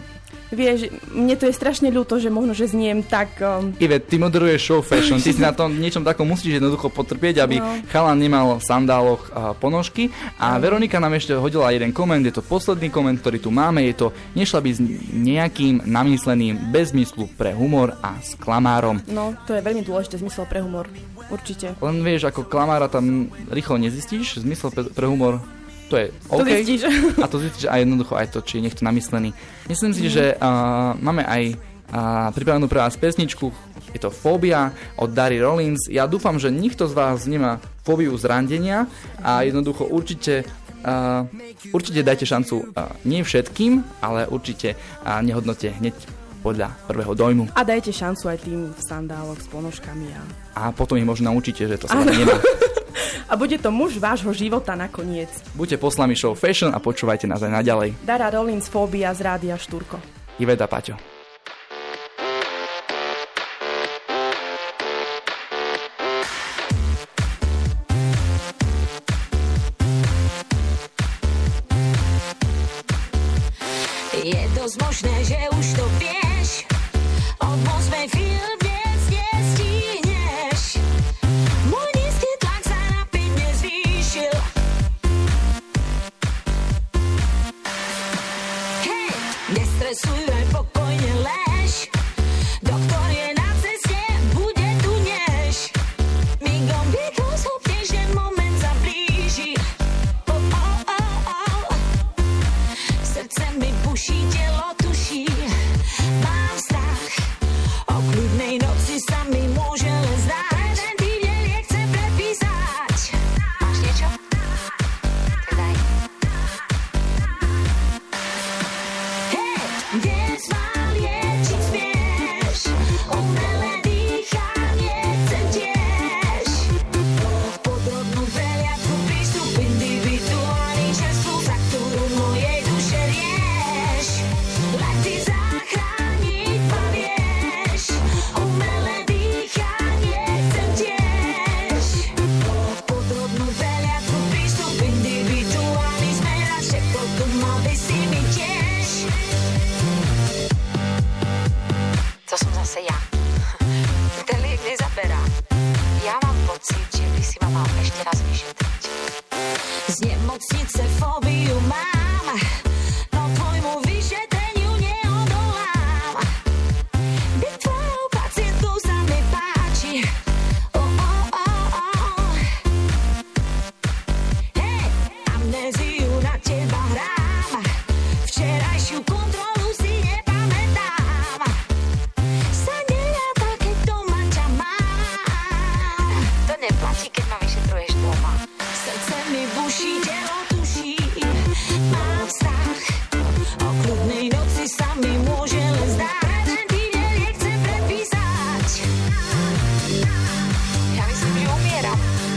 Vieš, mne to je strašne ľúto, že možno, že zniem tak... Ivet, ty moderuješ show fashion, ty si na tom niečom takom musíš jednoducho potrpieť, aby chalan nemal v sandáloch ponožky. A Veronika nám ešte hodila jeden koment, je to posledný koment, ktorý tu máme, je to nešla by s nejakým namysleným bez zmyslu pre humor a s klamárom. No, to je veľmi dôležité, zmysel pre humor, určite. Len vieš, ako klamára tam rýchlo nezistíš, zmysel pre humor... To je OK. To zistíš. A to zistíš aj jednoducho aj to, či je niekto namyslený. Myslím si, že máme aj pripravenú pre vás pesničku. Je to Fóbia od Dary Rollins. Ja dúfam, že nikto z vás nemá fóbiu z randenia a jednoducho určite dajte šancu nie všetkým, ale určite nehodnote hneď podľa prvého dojmu. A dajte šancu aj tým v sandáloch s ponožkami. A potom ich možno naučíte, že to sa vám nemá. A bude to muž vášho života nakoniec. Buďte poslami show Fashion a počúvajte nás aj naďalej. Dara Rollins, Fóbia z Rádia Štúrko. Iveta, Paťo. Je dosť možné, že už to vieš. Od 8 film dnes nestihneš. Môj nízky tlak sa na 5 nezvýšil. Hej, nestresuj, aj pokojne lež. Doktor je na ceste, bude tu než. Migom biegom schopneš, že moment sa blíži. Srdce mi buší, telo tuší. Mám strach, o kľudnej noci sa mi môže len zdať. Ten týždeň nechcem prepísať. Máš niečo? Tak daj. Hej, dnes mám liečiť smieš. Umelé dýchanie chcem tiež. Podrobnú prehliadku, prístup individuálny čerstvu, za ktorú mojej duše rieš. Lety zachrániť ma vieš. Umelé dýchanie chcem tiež. Podrobnú prehliadku, prístup individuálny zmerať, všetko tu mal by si mi tiež. To som zase ja. Ten liek nezaberá. Ja mám pocit, že by si ma mal ešte raz vyšetriť. Z nemocnice fóbiu mám, no tvojmu vyšetreniu neodolám. Byť tvojou pacientou sa mi páči. Hej, amnéziu na teba hrám. Včerajšiu kontrolu si nepamätám. Sa neráta, keď doma ťa mám. To neplatí, keď ma vyšetruješ doma. Srdce mi buší, telo tuší. Mám strach, o kľudnej noci sa mi môže len zdať. Ten týždeň nechcem prepísať. Ja myslím, že umieram.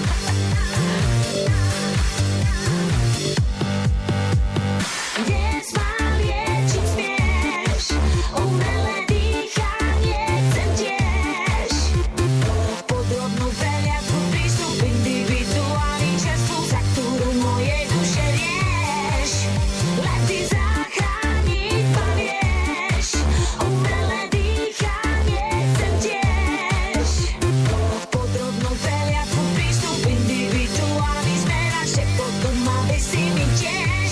Dnes mám liečiť smieš. Umelé dýchanie chcem tiež. Podrobnú prehliadku, prístup individuálny čerstvu, za ktorú mojej duše rieš. Lety zachrániť ma vieš. Umelé dýchanie chcem tiež. Podrobnú prehliadku, prístup individuálny zmerať, všetko tu mal by si mi tiež.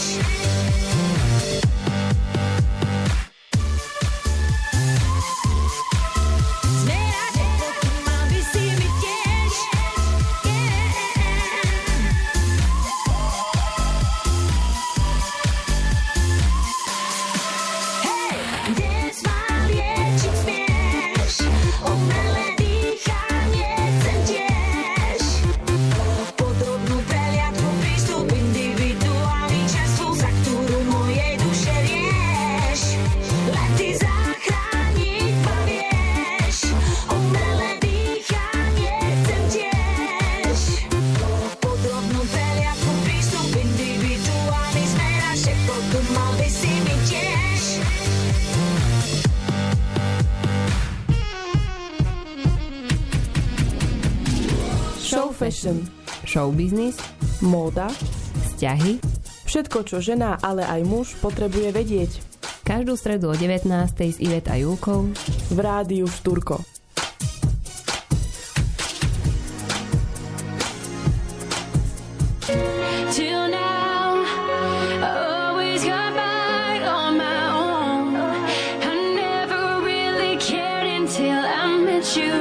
Zmerať, všetko tu mal by si mi tiež. Hej, dnes mám liečiť smieš. Umelé dýchanie chcem tiež. Podrobnú prehliadku, prístup individuálny čerstvu, za ktorú mojej duše rieš. Lety zachrániť ma vieš. Umelé dýchanie chcem tiež. Podrobnú prehliadku, prístup individuálny zmerať, všetko tu mal by si mi tiež. Show fashion, Show business, móda, vzťahy, všetko, čo žena, ale aj muž potrebuje vedieť. každú stredu o 19. s Ivet a Julkou v rádiu Štúrko. Till now, I always got by on my own. I never really cared until I met you.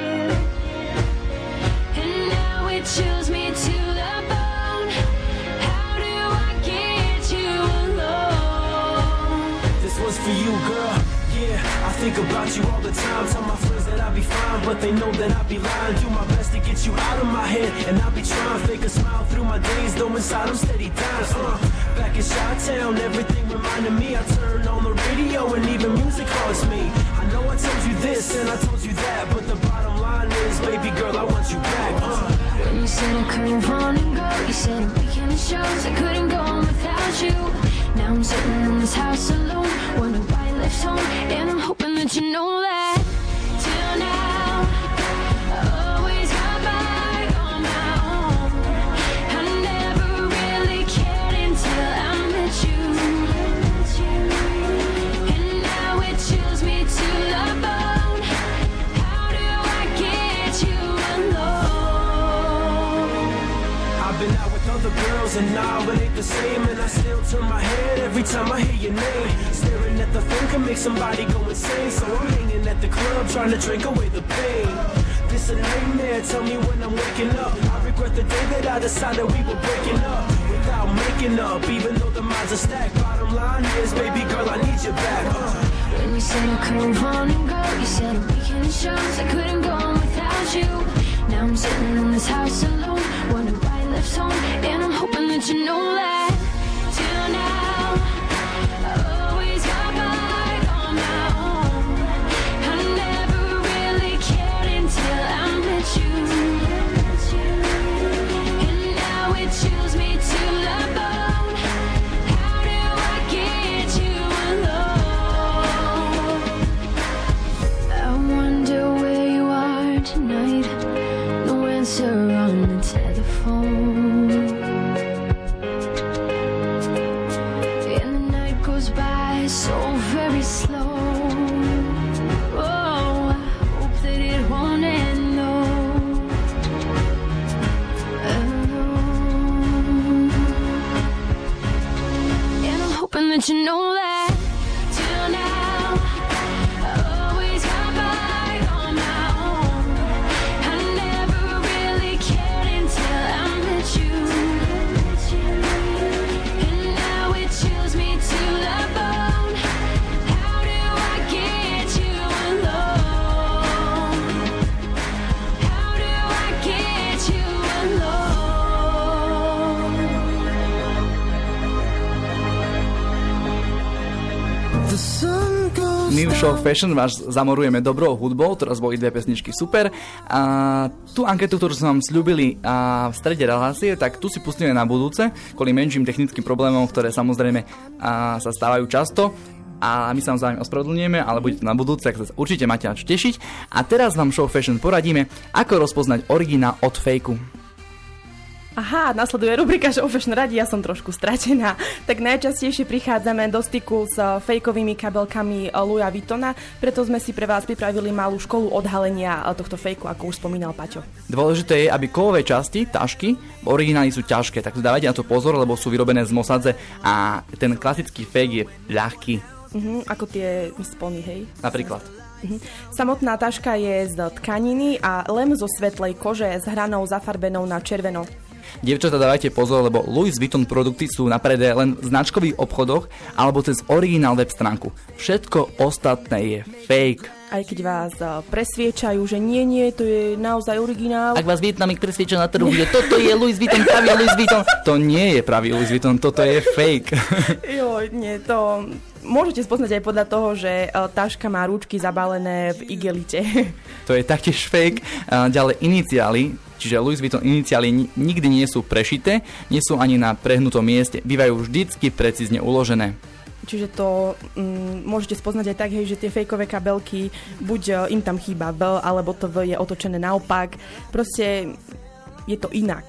And now it chills me to the bone. How do I get you alone? This one's for you, girl. Yeah, I think about you all the time. Tell my friends that I'll be fine, but they know that I'll be lying. Do my best to get you out of my head, and I'll be trying to fake a smile through my days, though inside I'm steady dying. Back in Chi-Town, everything reminded me. I turned on the radio, and even music haunts me. I know I told you this, and I told you that, but the bottom line is, baby girl, I want you back. When you said I couldn't run and go, you said a weekend of shows, I couldn't go on without you. Now I'm sitting in this house alone, wondering why you left home, and I'm hoping that you know that. Till now, I always got by on my own. I never really cared until I met you. And now it chills me to the bone. How do I get you alone? I've been out with other girls and now it ain't the same, and I still turn my head every time I hear your name. Staring at the phone can make somebody go insane, so I'm hanging at the club trying to drink away the pain. This a nightmare, tell me when I'm waking up. I regret the day that I decided we were breaking up without making up, even though the minds are stacked. Bottom line is, baby girl, I need you back. When you said I couldn't run and go, you said a weekend of shows, I couldn't go on without you. Now I'm sitting in this house alone, wondering why you left home, and I'm hoping that you know that. Till now, I always got by on my own. I never really cared until I met you. And now it chills me to the bone. How do I get you alone? I wonder where you are tonight. No answer on the telephone. And the night goes by so very slow. Oh, I hope that it won't end, no. And I'm hoping that you know that. Till now, I always got by on my own. I never really cared until I met you. And now it chills me to the bone. How do I get you alone? How do I get you alone? The sun goes My v Show Fashion vás zamorujeme dobrou hudbou, teraz boli dve pesničky super. A tú anketu, ktorú som vám sľúbili v strede relácie, tak tu si pustíme na budúce, kvôli menším technickým problémom, ktoré samozrejme sa stávajú často. A my sa vám s vami ospravedlňujeme, ale bude to na budúce, tak sa určite máte na čo tešiť. A teraz vám Show Fashion poradíme, ako rozpoznať originál od fejku. Aha, nasleduje rubrika Show Fashion Radi, ja som trošku stratená. Tak najčastejšie prichádzame do styku s fejkovými kabelkami Louis Vuittona, preto sme si pre vás pripravili malú školu odhalenia tohto fejku, ako už spomínal Paťo. Dôležité je, aby kovové časti, tašky, v origináli sú ťažké, tak dávajte na to pozor, lebo sú vyrobené z mosadze a ten klasický fake je ľahký. Ako tie spony, hej? Napríklad. Samotná taška je z tkaniny a lem zo svetlej kože s hranou zafarbenou na červeno. Dievčatá, dávajte pozor, lebo Louis Vuitton produkty sú na predaj len v značkových obchodoch alebo cez originál web stránku. Všetko ostatné je fake. Aj keď vás presviečajú, že nie, to je naozaj originál. Ak vás Vietnamik presvieča na trhu, že toto je Louis Vuitton, pravý Louis Vuitton, to nie je pravý Louis Vuitton, toto je fake. Jo, nie, to môžete spoznať aj podľa toho, že taška má rúčky zabalené v igelite. To je taktiež fake. Ďalej iniciály, čiže Louis Vuitton iniciály nikdy nie sú prešité, nie sú ani na prehnutom mieste, bývajú vždycky precízne uložené. Čiže to môžete spoznať aj tak, hej, že tie fejkové kabelky, buď im tam chýba V, alebo to V je otočené naopak. Proste je to inak.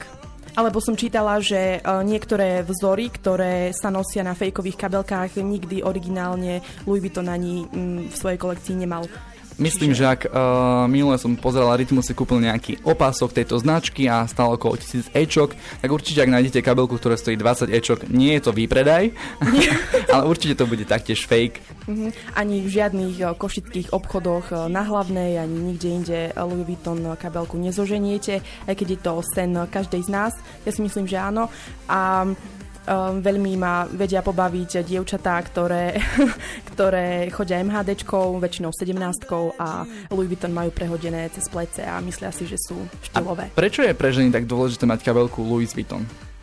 Alebo som čítala, že niektoré vzory, ktoré sa nosia na fejkových kabelkách, nikdy originálne Louis Vuitton ani v svojej kolekcii nemal. Myslím, že ak minule som pozeral Rytmus, si kúpil nejaký opások tejto značky a stál okolo 1000 ečok, tak určite ak nájdete kabelku, ktorá stojí 20 ečok, nie je to výpredaj, ale určite to bude taktiež fake. Ani v žiadnych košických obchodoch na Hlavnej, ani nikde inde Louis Vuitton kabelku nezoženiete, aj keď je to sen každej z nás. Ja si myslím, že áno. A veľmi ma vedia pobaviť dievčatá, ktoré chodia MHDčkou, väčšinou 17-kou a Louis Vuitton majú prehodené cez plece a myslia si, že sú štýlové. A prečo je pre ženy tak dôležité mať kabelku Louis Vuitton?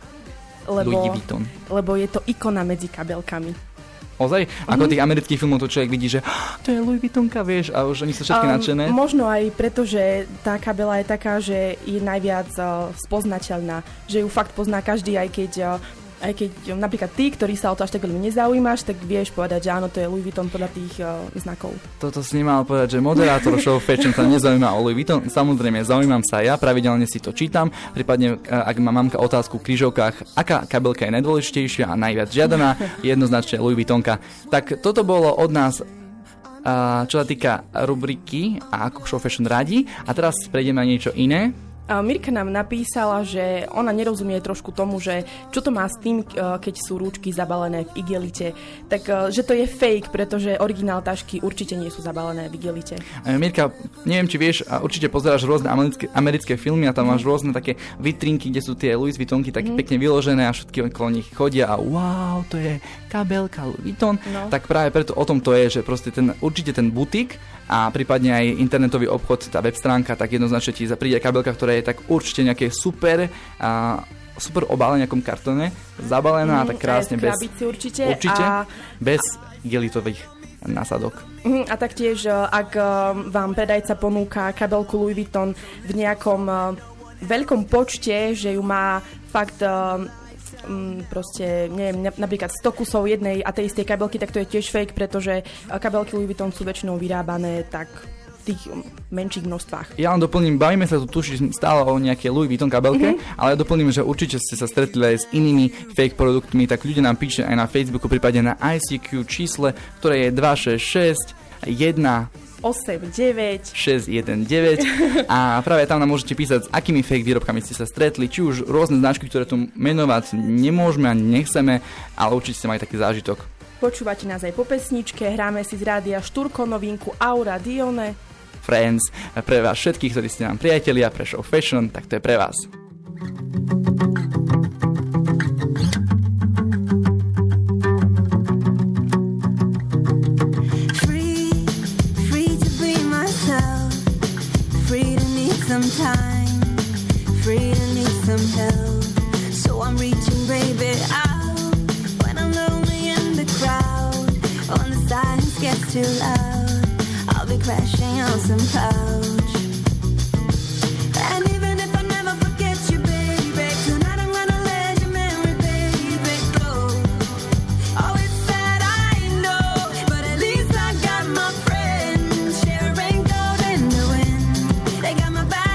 Lebo je to ikona medzi kabelkami. Ozaj? Ako tých amerických filmov to človek vidí, že to je Louis Vuittonka, vieš, a už oni sú všetky nadšené. Možno aj preto, že tá kabela je taká, že je najviac spoznateľná, že ju fakt pozná každý, aj keď napríklad ty, ktorý sa o to až tak veľmi nezaujímaš, tak vieš povedať, že áno, to je Louis Vuitton podľa tých znakov. Toto si nemal povedať, že moderátor show Fashion sa nezaujíma o Louis Vuitton. Samozrejme, zaujímam sa ja, pravidelne si to čítam. Prípadne, ak má mamka otázku v križovkách, aká kabelka je najdôležitejšia a najviac žiadaná, jednoznačne Louis Vuittonka. Tak toto bolo od nás, čo sa týka rubriky a ako show Fashion radí. A teraz prejdeme na niečo iné. Mirka nám napísala, že ona nerozumie trošku tomu, že čo to má s tým, keď sú rúčky zabalené v igelite. Tak, že to je fake, pretože originál tašky určite nie sú zabalené v igelite. Mirka, neviem, či vieš, určite pozeráš rôzne americké filmy a tam máš rôzne také vitrinky, kde sú tie Louis Vuittonky tak pekne vyložené a všetky okolo nich chodia a wow, to je kabelka Louis Vuitton. No. Tak práve preto o tom to je, že proste určite ten butik a prípadne aj internetový obchod, tá web stránka, tak jednoznačne ti príde kabelka, ktorá je tak určite nejaké super obalené nejakom kartóne, zabalená tak krásne bez krabici určite bez igelitových nasadok. A taktiež, ak vám predajca ponúka kabelku Louis Vuitton v nejakom veľkom počte, že ju má fakt proste, neviem, napríklad 100 kusov jednej a tej istej kabelky, tak to je tiež fake, pretože kabelky Louis Vuitton sú väčšinou vyrábané tak v tých menších množstvách. Ja len doplním, bavíme sa tu tuším stále o nejaké Louis Vuitton kabelke, ale ja doplním, že určite ste sa stretli aj s inými fake produktmi, tak ľudia nám píšte aj na Facebooku, prípadne na ICQ čísle, ktoré je 266 1 89 619 a práve tam nám môžete písať, s akými fake výrobkami ste sa stretli, či už rôzne značky, ktoré tu menovať nemôžeme a nechceme, ale určite ste mali taký zážitok. Počúvate nás aj po pesničke, hráme si z rádia Štúrko novinku Aura Dione. Friends, pre vás všetkých, ktorí ste nám priatelia pre show Fashion, tak to je pre vás. Some time, free to need some help. So I'm reaching, baby, out when I'm lonely in the crowd. When the silence gets too loud, I'll be crashing on some couch. And even if I never forget you, baby, tonight I'm gonna let your memory, baby, go. Oh, it's sad, I know, but at least I got my friends sharing gold in the wind. They got my back.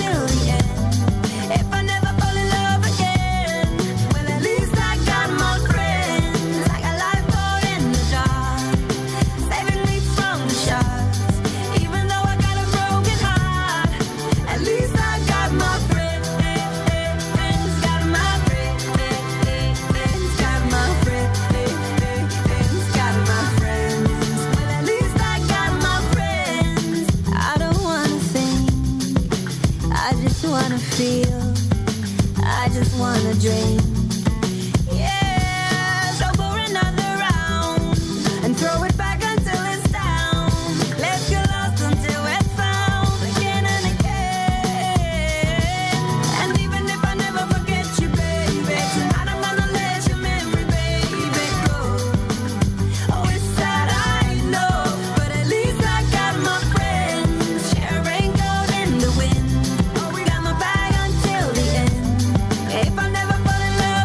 Feel, I just wanna dream. Yeah, so pour another round and throw it back until it's down. Let's get lost until we're found again and again. And even if I never forget you, baby, tonight I'm gonna let your memory, baby, go. Oh, it's sad, I know, but at least I got my friends sharing gold in the wind. Oh, we got my back. If I never fall in love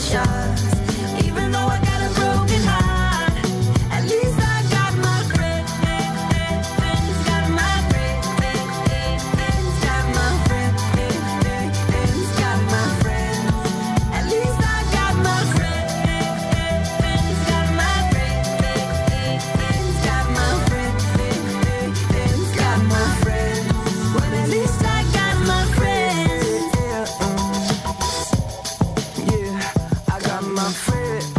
shots. Even though I got a broken heart, at least I got my friends. Got my friends. Got my friends. Got my friends. At least I got my friends. Got my friends. Got my friends. Got my friends. Well, at least I got my friends. Yeah, I got my friends.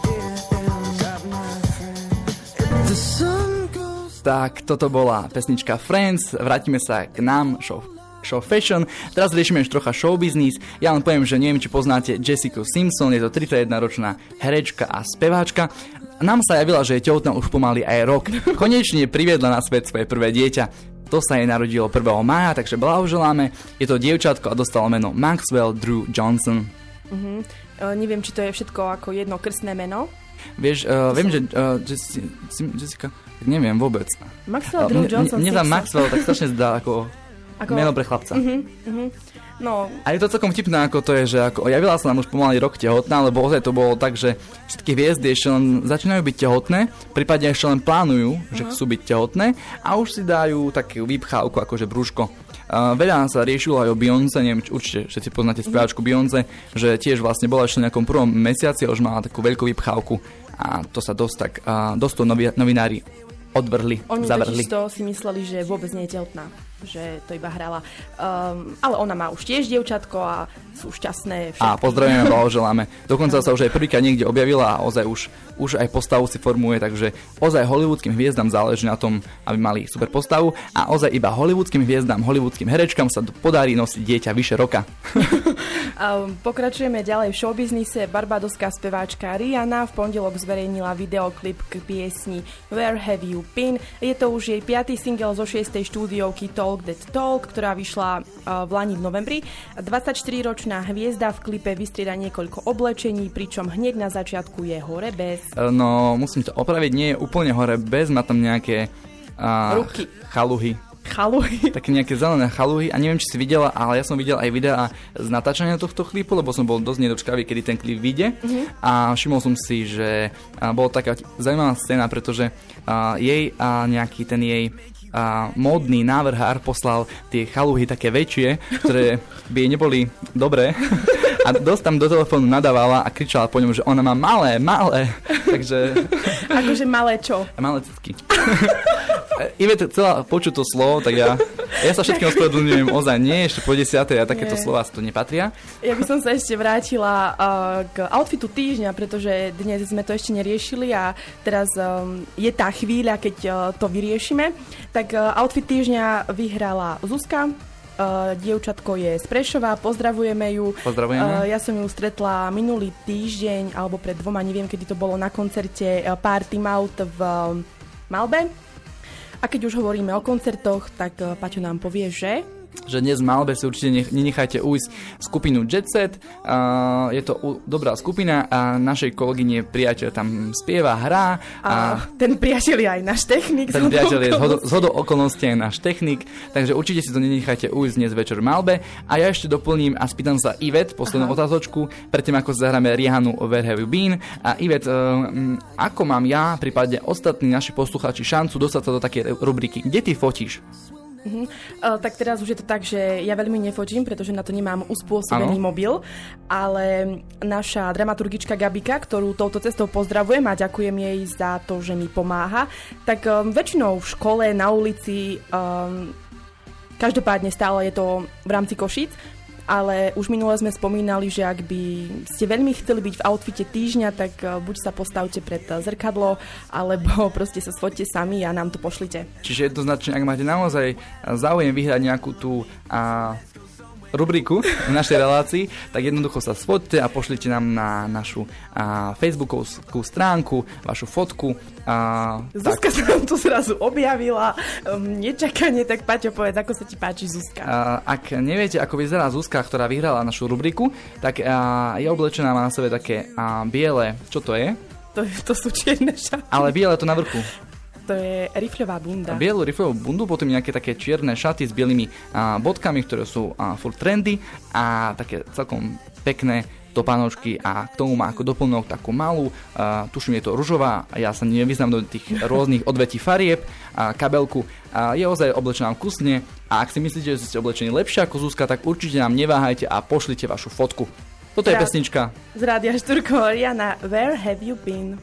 Got my friends. The sun goes. Tak, toto bola pesnička Friends, vrátime sa k nám, show Fashion. Teraz riešime už trocha show business. Ja len poviem, že neviem, či poznáte Jessica Simpson, je to 31-ročná herečka a speváčka. Nám sa javila, že je tehotná už pomaly aj rok. Konečne priviedla na svet svoje prvé dieťa. To sa jej narodilo 1. mája, takže blahoželáme. Je to dievčatko a dostalo meno Maxwell Drew Johnson. Neviem, či to je všetko ako jedno krstné meno. Vieš, viem, že Jessica, neviem vôbec. Maxwell Drew Johnson Mne sa Simpson. Maxwell tak strašne zdá ako meno pre chlapca. No, A je to celkom vtipné, ako to je, že ako javila sa nám už pomaly rok tehotná, lebo ozaj to bolo tak, že všetky hviezdy ešte len začínajú byť tehotné, prípadne ešte len plánujú, že chcú byť tehotné a už si dajú takú vypchávku, akože brúško. Veľa sa riešilo aj o Beyoncé, neviem, určite všetci poznáte speváčku Beyoncé, že tiež vlastne bola ešte v nejakom prvom mesiaci a už mala takú veľkú vypchávku a to sa dosť to novinári odvrhli, oni zavrhli. totiž to si mysleli, že vôbec nie je tehotná, že to iba hrala. Ale ona má už tiež dievčatko a sú šťastné všetky. A pozdravujeme, blahoželáme. Dokonca sa už aj prvýkrát niekde objavila a ozaj už aj postavu si formuje, takže ozaj hollywoodským hviezdam záleží na tom, aby mali super postavu a ozaj iba hollywoodským hviezdam, hollywoodským herečkám sa podarí nosiť dieťa vyše roka. Pokračujeme ďalej v showbiznise. Barbadoská speváčka Rihanna v pondelok zverejnila videoklip k piesni Where Have You Been. Je to už jej 5. single zo 6. štúdiovky Talk That Talk, ktorá vyšla v lani v novembri. 24-ročná hviezda v klipe vystrieda niekoľko oblečení, pričom hneď na začiatku je hore bez. No, musím to opraviť, nie je úplne hore bez, má tam nejaké ruky. Chaluhy. Také nejaké zelené chaluhy a neviem, či si videla, ale ja som videl aj videá z natáčania tohto klipu, lebo som bol dosť nedočkavý, kedy ten klip vyjde a všimol som si, že bola taká zaujímavá scéna, pretože jej nejaký ten jej módny návrhár poslal tie chaluhy také väčšie, ktoré by jej neboli dobré a dosť tam do telefónu nadávala a kričala po ňom, že ona má malé, takže... Akože malé čo? Malé cicky. Ivet chcela počuť to slovo, tak ja sa všetkým ospravedlňujem, ozaj nie, ešte po 10. a takéto slová to nepatria. Ja by som sa ešte vrátila k outfitu týždňa, pretože dnes sme to ešte neriešili a teraz je tá chvíľa, keď to vyriešime. Tak outfit týždňa vyhrala Zuzka. Dievčatko je z Prešova, pozdravujeme ju. Pozdravujeme. Ja som ju stretla minulý týždeň, alebo pred 2, neviem, kedy to bolo, na koncerte Party Mouth v Malbe. A keď už hovoríme o koncertoch, tak Paťo nám povie, že dnes v Malbe si určite nenechajte ujsť skupinu Jet Set. Je to dobrá skupina a našej kolegyne priateľ tam spieva, hrá. A ten priateľ je aj náš technik. Ten priateľ je zhodou okolností aj náš technik, takže určite si to nenechajte ujsť dnes večer v Malbe. A ja ešte doplním a spýtam sa Ivet poslednú otázočku, predtým ako zahráme Rihannu Where Have You Been. A Ivet, ako mám ja, prípadne ostatní naši poslucháči šancu dostať sa do takej rubriky, kde ty fotíš? Tak teraz už je to tak, že ja veľmi nefotím, pretože na to nemám uspôsobený mobil, ale naša dramaturgička Gabika, ktorú touto cestou pozdravujem a ďakujem jej za to, že mi pomáha, tak väčšinou v škole, na ulici, každopádne stále je to v rámci Košíc, ale už minule sme spomínali, že ak by ste veľmi chceli byť v outfite týždňa, tak buď sa postavte pred zrkadlo, alebo proste sa sfoťte sami a nám to pošlite. Čiže jednoznačne, ak máte naozaj záujem vyhrať nejakú tú rubriku v našej relácii, tak jednoducho sa sfoďte a pošlite nám na našu facebookovskú stránku vašu fotku. Zuzka sa nám tu zrazu objavila, nečakane, tak Paťo, povedz, ako sa ti páči Zuzka? Ak neviete, ako vyzerá Zuzka, ktorá vyhrala našu rubriku, tak je oblečená, má na sebe také biele, čo to je? To sú čierne šaty. Ale biele to na vrchu. To je rifľová bunda. Bielu rifľovú bundu, potom nejaké také čierne šaty s bielými bodkami, ktoré sú full trendy a také celkom pekné topánočky a k tomu má ako doplnok takú malú, tuším je to ružová, ja sa nevyznám do tých rôznych odvetí farieb, kabelku. Je ozaj oblečená vkusne a ak si myslíte, že ste oblečení lepšie ako Zuzka, tak určite nám neváhajte a pošlite vašu fotku. Toto je pesnička z Rádia Štúrko, Rihanna, Where Have You Been?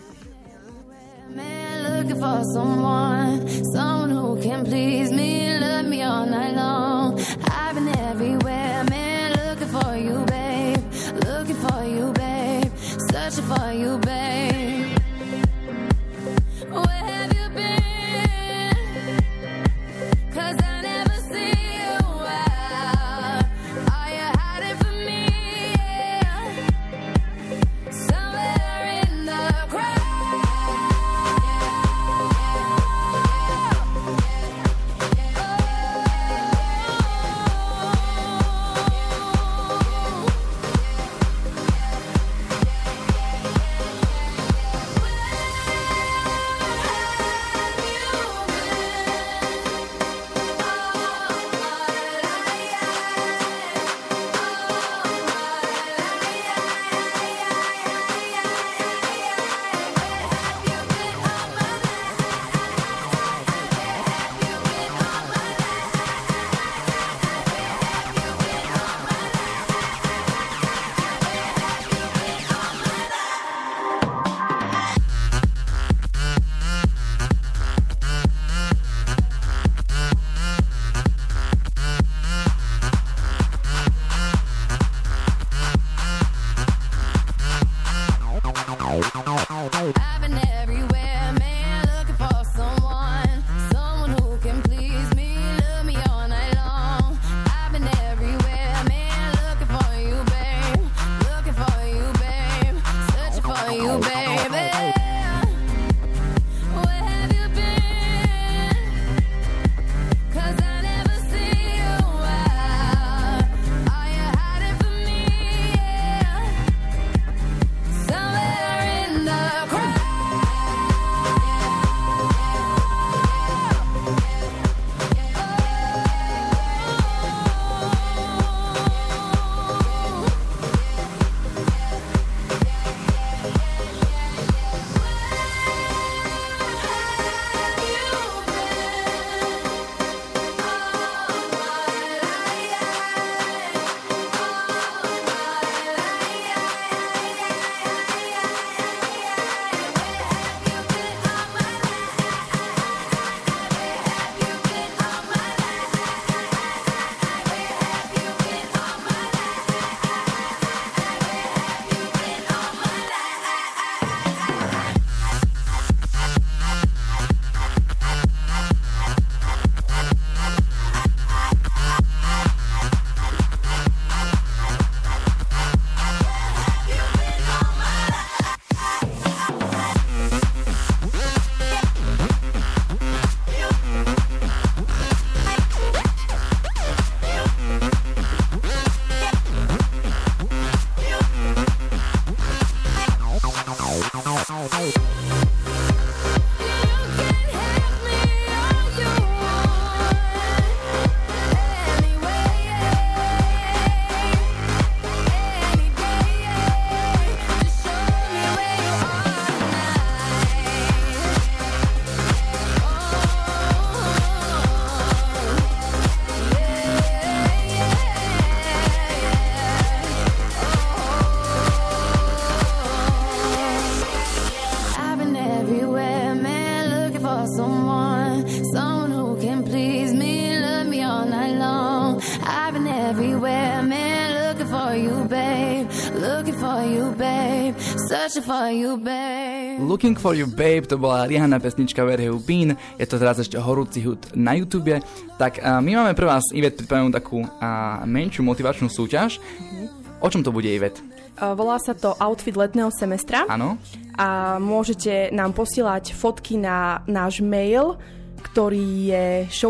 Looking for someone who can please me, love me all night long. I've been everywhere, man, looking for you, babe. Looking for you, babe. Searching for you, babe. Where have you been? 'Cause I never see you out. Are you hiding from me? Yeah. Somewhere in the crowd. I've been everywhere, man, looking for someone who can please me, love me all night long. I've been everywhere, man, looking for you, babe, searching for you, baby. Where have you been? 'Cause I never see you out. Are you hiding from me? Yeah. Somewhere in the crowd. Someone who can please me, love me all night long. I've been everywhere, man, looking for you, babe, searching for you, babe. Looking for you, babe, to bola Rihanna pesnička Where Have You Been. Je to teraz ešte horúci hud na YouTube. Tak my máme pre vás, Ivet, pripravenú takú menšiu motivačnú súťaž. O čom to bude, Ivet? Volá sa to Outfit letného semestra. Áno. A môžete nám posielať fotky na náš mail, ktorý je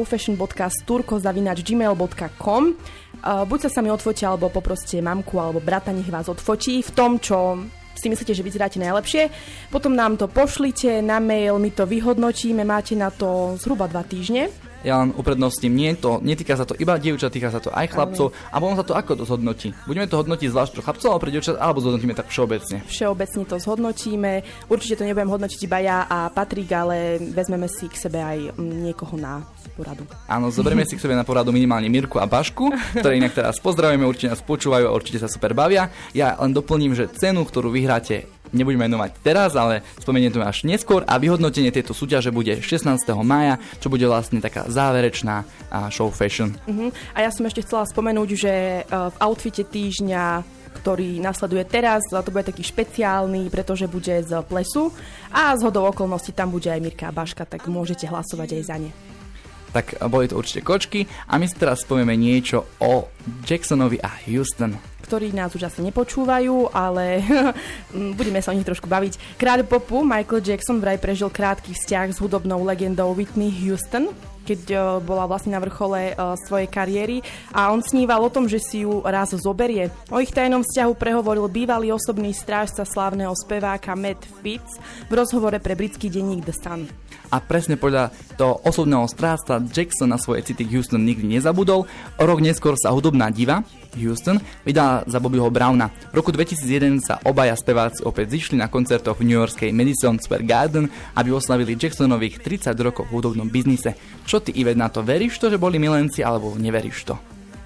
showfashion.sturko@gmail.com. Buď sa sami odfotia, alebo poproste mamku alebo brata, nech vás odfotí v tom, čo si myslíte, že vyzeráte najlepšie. Potom nám to pošlite na mail, my to vyhodnotíme, máte na to zhruba 2 týždne. Ja len uprednostním, netýka sa to iba dievčat, týka sa to aj chlapcov a potom sa to ako to zhodnotí. Budeme to hodnotiť zvlášť pre chlapcov alebo pre dievčat, alebo zhodnotíme tak všeobecne? Všeobecne to zhodnotíme. Určite to nebudem hodnotiť iba ja a Patrik, ale vezmeme si k sebe aj niekoho na poradu. Áno, zoberieme si k sebe na poradu minimálne Mirku a Bašku, ktoré inak teraz pozdravujeme, určite nás počúvajú a určite sa super bavia. Ja len doplním, že cenu, ktorú vyhráte, nebudeme menovať teraz, ale spomeniem to až neskôr a vyhodnotenie tejto súťaže bude 16. mája, čo bude vlastne taká záverečná show fashion. A ja som ešte chcela spomenúť, že v outfite týždňa, ktorý nasleduje teraz, to bude taký špeciálny, pretože bude z plesu a zhodou okolností tam bude aj Mirka a Baška, tak môžete hlasovať aj za ne. Tak boli to určite kočky a my si teraz povieme niečo o Jacksonovi a Houston, ktorí nás už asi nepočúvajú, ale budeme sa o nich trošku baviť. Kráľ popu Michael Jackson vraj prežil krátky vzťah s hudobnou legendou Whitney Houston, keď bola vlastne na vrchole svojej kariéry a on sníval o tom, že si ju raz zoberie. O ich tajnom vzťahu prehovoril bývalý osobný strážca slávneho speváka Matt Fitz v rozhovore pre britský denník The Sun. A presne podľa toho osobného strážca Jackson na svoje city k Houston nikdy nezabudol. O rok neskôr sa hudobná diva Houston vydala za Bobbyho Browna. V roku 2001 sa obaja speváci opäť zišli na koncertoch v newyorskej Madison Square Garden, aby oslavili Jacksonových 30 rokov v hudobnom biznise. Čo ty, Ivet, na to veríš to, že boli milenci, alebo neveríš to?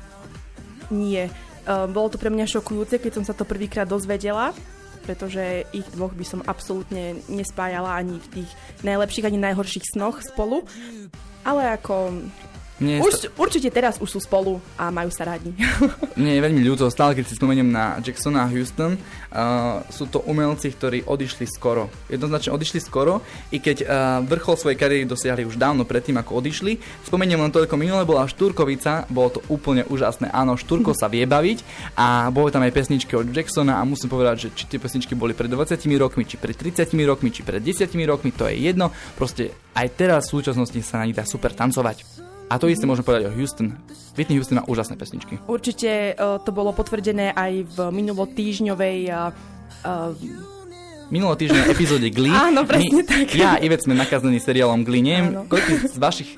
Nie. Bolo to pre mňa šokujúce, keď som sa to prvýkrát dozvedela, pretože ich dvoch by som absolútne nespájala ani v tých najlepších, ani najhorších snoch spolu. Ale ako... Určite teraz už sú spolu a majú sa rádi. Mne je veľmi ľúto, stále keď si spomeniem na Jacksona a Houston, sú to umelci, ktorí odišli skoro. Jednoznačne odišli skoro, i keď vrchol svojej kariéry dosiahli už dávno predtým, ako odišli. Spomeniem len toľko, minule bola Štúrkovica, bolo to úplne úžasné. Áno, Štúrko sa vie baviť a boli tam aj pesničky od Jacksona a musím povedať, že či tie pesničky boli pred 20 rokmi, či pred 30 rokmi, či pred 10 rokmi, to je jedno. Proste aj teraz v súčasnosti sa na nich dá super tancovať. A to isté môžeme povedať o Houston. Whitney Houston má úžasné pesničky. Určite to bolo potvrdené aj v minulotýždňovej minulotýždňovej epizóde Glee. Áno, presne tak. Ja a Ivet sme nakazení seriálom Glee. Neviem, koľký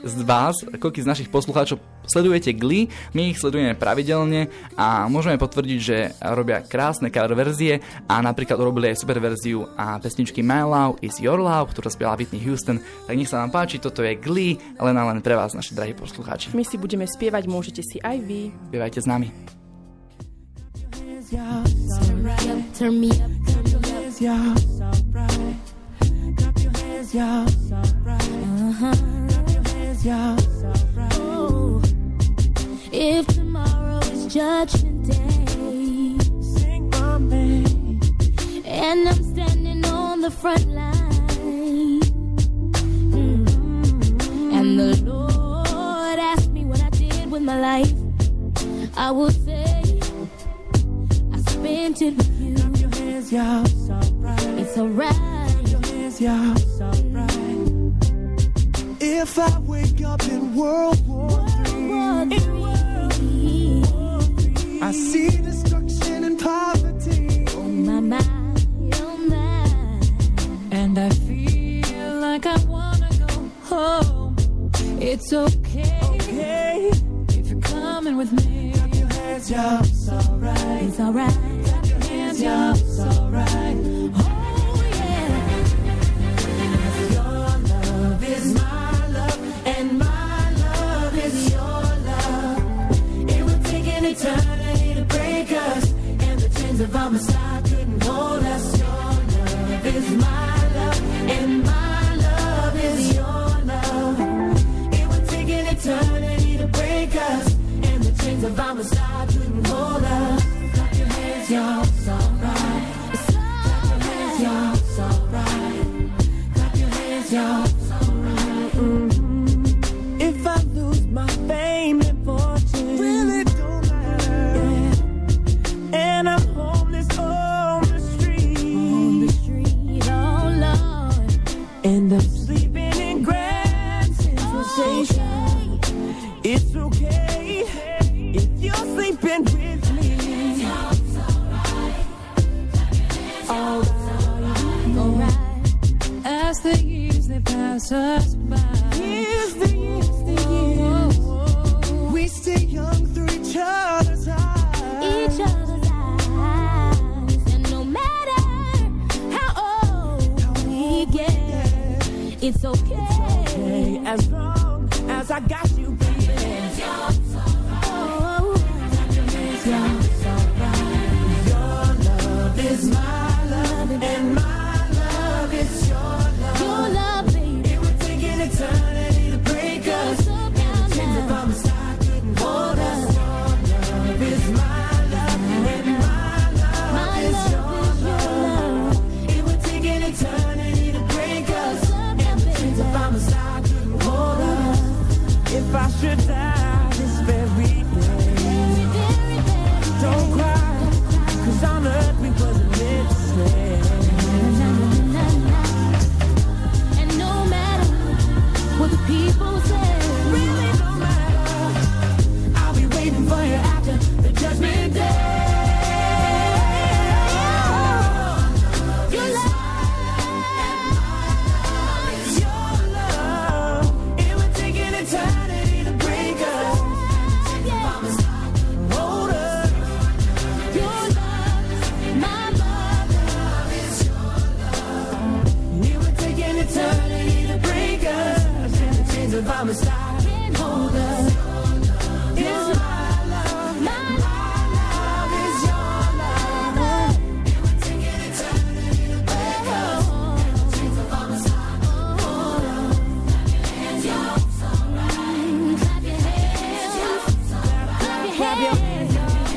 z našich poslucháčov sledujete Glee. My ich sledujeme pravidelne a môžeme potvrdiť, že robia krásne cover verzie a napríklad urobili aj super verziu a pesničky My Love is Your Love, ktorá spieva Whitney Houston. Tak nech sa vám páči, toto je Glee, len pre vás, naši drahí poslucháči. My si budeme spievať, môžete si aj vy. Spievajte s nami. Turn me up, y'all, so right. Clap your hands, y'all, so right. Clap your hands, y'all, so right. Ooh. If tomorrow is judgment day, sing my name, and I'm standing on the front line, and the Lord asked me what I did with my life, I will say I spent it with you. y'all, so right. It's alright. Clap your hands, y'all, so right. If I wake up in World War III, I see destruction and poverty. Oh my mind, oh my. And I feel like I wanna go home. It's okay, if you're coming with me. Clap your hands, y'all, so right. It's alright. Yeah, it's alright. Oh yeah. Your love is my love, and my love is your love. It would take an eternity to break us, and the chains of our side couldn't hold us. Your love is my love, and my love is your love. It would take an eternity to break us, and the chains of our side couldn't hold us. Clap your hands, y'all. If I lose my fame and fortune, really don't matter. Yeah. And I'm homeless on the street, oh Lord. And I'm sleeping in Grand Central Station. It's okay if you're sleeping with me. Alright. As the years they pass us by, years, It's okay. As long as I got you, baby. Oh, Your love is my love, and my love is your love. your love, baby. It would take an eternity to break us. And change if I'm side couldn't hold us. Your love is my love, and my love is your love. It would take an eternity to break us. And change if I'm side couldn't hold us. If I should die this very day, don't cry, 'cause on earth we wasn't meant to stay. And no matter what the people say, Really no matter, I'll be waiting for you after the judgment day. your love, It would take an eternity to break us. Hold us. your love, my love. It would take an eternity to break us. And the chains of our side can't hold us. It's my love, my love is your love. It would take an eternity to break us. And the chains of our side can't hold us. Clap your hands, Clap your hands, clap your hands,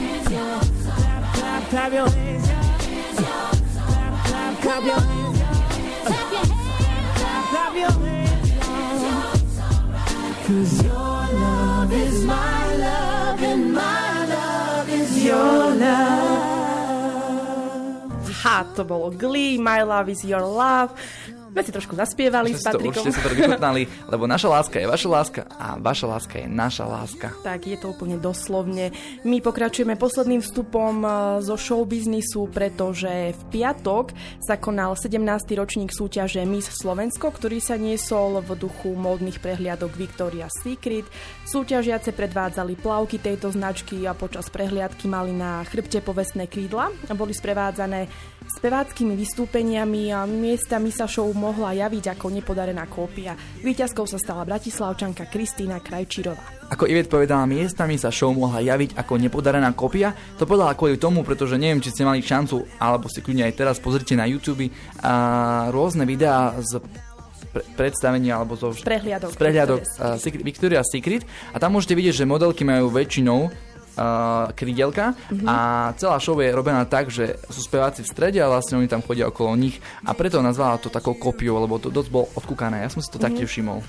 clap your hands, clap your hands. clap your hands. Clap your hands, 'cause your love is my love, and my love is your love. Ha, to bolo Glee, My Love is Your Love. My si trošku zaspievali s Patrikom. Určite super vychutnali, lebo naša láska je vaša láska a vaša láska je naša láska. Tak je to úplne doslovne. My pokračujeme posledným vstupom zo showbiznisu, pretože v piatok sa konal 17. ročník súťaže Miss Slovensko, ktorý sa niesol v duchu módnych prehliadok Victoria's Secret. Súťažiace predvádzali plavky tejto značky a počas prehliadky mali na chrbte povestné krídla a boli sprevádzané speváckými vystúpeniami a miestami sa show mohla javiť ako nepodarená kópia. Víťazkou sa stala Bratislavčanka Kristína Krajčírová. Ako Ivet povedala, miestami sa show mohla javiť ako nepodarená kopia. To povedala kvôli tomu, pretože neviem, či ste mali šancu, alebo si kľudne aj teraz pozrite na YouTube rôzne videá z predstavenia alebo zo prehliadok Victoria's Secret a tam môžete vidieť, že modelky majú väčšinou krídelka a celá show je robená tak, že sú speváci v strede a vlastne oni tam chodia okolo nich a preto nazvala to takou kopiou, lebo to dosť bolo odkúkané. Ja som si to taktiež všimol.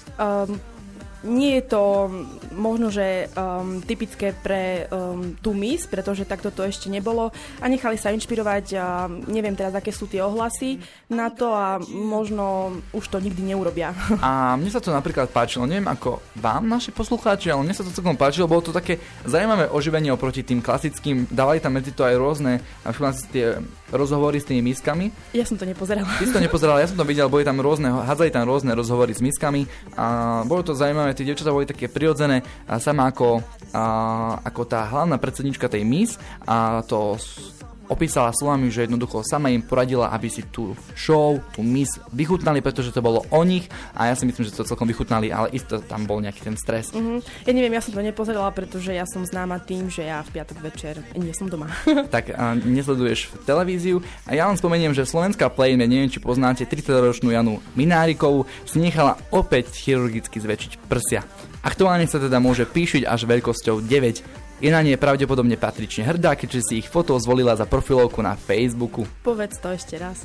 Nie je to možno, že typické pre tú Miss, pretože takto to ešte nebolo a nechali sa inšpirovať, neviem teraz, aké sú tie ohlasy na to a možno už to nikdy neurobia. A mne sa to napríklad páčilo, neviem ako vám, naši poslucháči, ale mne sa to celkom páčilo, bolo to také zaujímavé oživenie oproti tým klasickým, dávali tam medzi to aj rôzne tie rozhovory s tými miskami. Ja som to nepozerala. Ty si to nepozerala, ja som to videl, boli tam hádzali tam rôzne rozhovory s miskami a bolo to zaujímavé, tie dievčatá boli také prirodzené, sama ako tá hlavná predsednička tej Miss a to opísala slovami, že jednoducho sama im poradila, aby si tú show, tú Miss vychutnali, pretože to bolo o nich a ja si myslím, že to celkom vychutnali, ale isto tam bol nejaký ten stres. Ja neviem, ja som to nepozerala, pretože ja som známa tým, že ja v piatok večer nie som doma. Tak nesleduješ televíziu a ja len spomeniem, že slovenská Playmate, neviem, či poznáte 30-ročnú Janu Minárikovú, si nechala opäť chirurgicky zväčšiť prsia. Aktuálne sa teda môže píšiť až veľkosťou 9. Je na nie pravdepodobne patrične hrdá, keďže si ich fotó zvolila za profilovku na Facebooku. Povedz to ešte raz.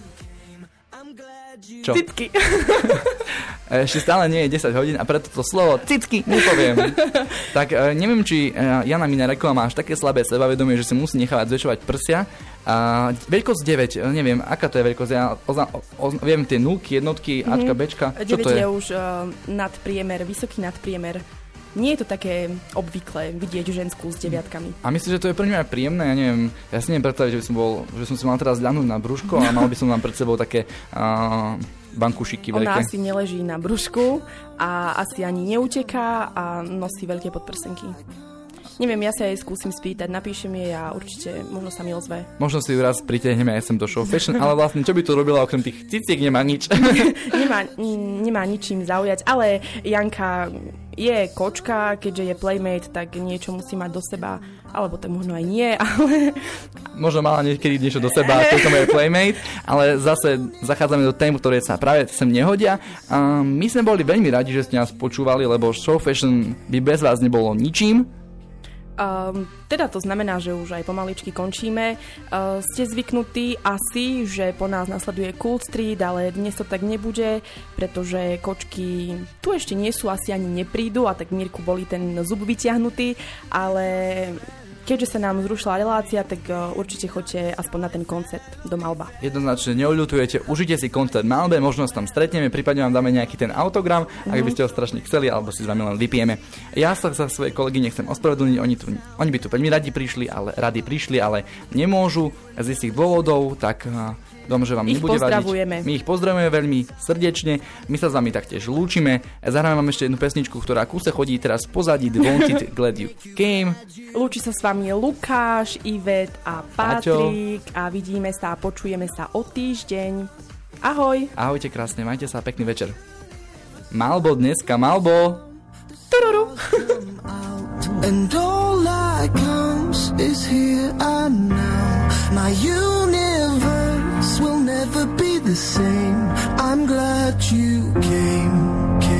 Čo? Cicky. Ešte stále nie je 10 hodín a preto to slovo cicky nepoviem. Tak neviem, či Jana Mináriková má až také slabé sebavedomie, že si musí nechávať zväčšovať prsia. Veľkosť 9, neviem, aká to je veľkosť. Ja viem tie nulky, jednotky, Ačka, Bčka. Čo 9 to je? Je už nadpriemer, vysoký nadpriemer. Nie je to také obvyklé vidieť ženskú s deviatkami. A myslíš, že to je pre mňa aj príjemné? Ja neviem, ja si neviem predstaviť, že som si mal teraz ľahnúť na brúško a mal by som tam pred sebou také bankušiky veľké. Ona asi neleží na brúšku a asi ani neuteká a nosí veľké podprsenky. Neviem, ja sa jej skúsim spýtať, napíšem jej a určite možno sa mi ozve. Možno si ju raz pritiahneme aj sem do Show Fashion, ale vlastne čo by tu robila okrem tých ciciek, nemá nič. nemá ničím zaujať, ale Janka je kočka, keďže je playmate, tak niečo musí mať do seba, alebo to možno aj nie, ale... Možno mala niekedy niečo do seba, keď to je playmate, ale zase zachádzame do tém, ktoré sa práve sem nehodia. My sme boli veľmi radi, že ste nás počúvali, lebo Show Fashion by bez vás nebolo ničím. Teda to znamená, že už aj pomaličky končíme. Ste zvyknutí asi, že po nás nasleduje Cool Street, ale dnes to tak nebude, pretože kočky tu ešte nie sú, asi ani neprídu a tak Mirku boli ten zub vyťahnutý, ale keďže sa nám zrušila relácia, tak určite choďte aspoň na ten koncert do Malba. Jednoznačne neoľutujete, užite si koncert Malbe, možno sa tam stretneme, prípadne vám dáme nejaký ten autogram, ak by ste ho strašne chceli, alebo si s vami len vypijeme. Ja sa za svoje kolegy nechcem ospravedlniť, oni by tu veľmi radi prišli, ale nemôžu z istých dôvodov, tak dom, že vám nebude vadiť. My ich pozdravujeme veľmi srdečne, my sa s vami taktiež lúčime. Zahráme vám ešte jednu pesničku, ktorá kúse chodí teraz v pozadí, The Wanted, Glad You Came. Lúči sa s vami Lukáš, Ivet a Patrik a vidíme sa a počujeme sa o týždeň. Ahoj. Ahojte krásne, majte sa, pekný večer. Malbo dneska, Malbo. Tururu. And all that comes is here and now. My universe will never be the same. I'm glad you came.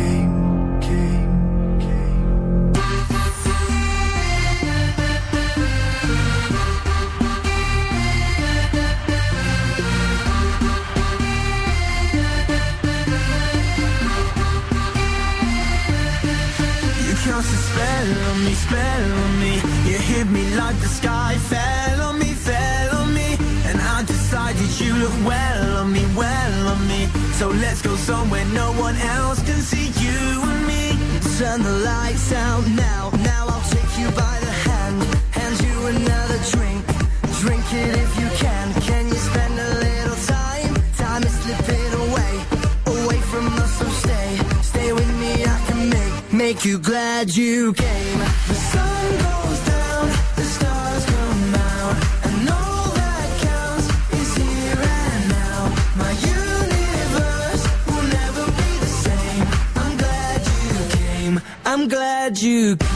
Cast a spell on me. You hit me like the sky fell on me. And I decided you look well on me. So let's go somewhere no one else can see you and me. Turn the lights out now. Now I'll take you by the hand you another drink. Drink it if you can. Can you spend a little time? Time is slipping away from us, so stay with me. I can make you glad you came. The sun goes down, the stars come out, and all that counts is here and now. My universe will never be the same. I'm glad you came. I'm glad you came.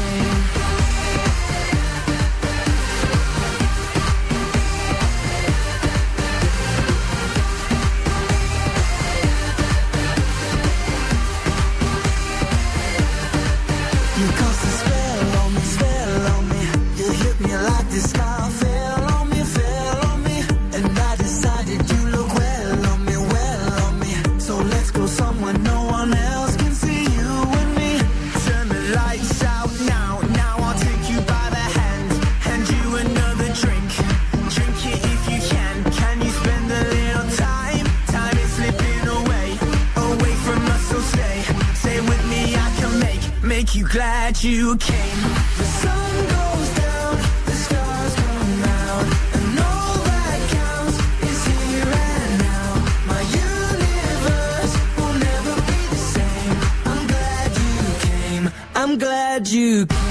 This sky fell on me, and I decided you look well on me. So let's go somewhere no one else can see you and me. Turn the lights out now. I'll take you by the hand you another drink. Drink it if you can. Can you spend a little time? Time is slipping away from us, so stay with me. I can make you glad you came. The sun goes down, the stars come out, and all that counts is here and now. My universe will never be the same. I'm glad you came. I'm glad you came.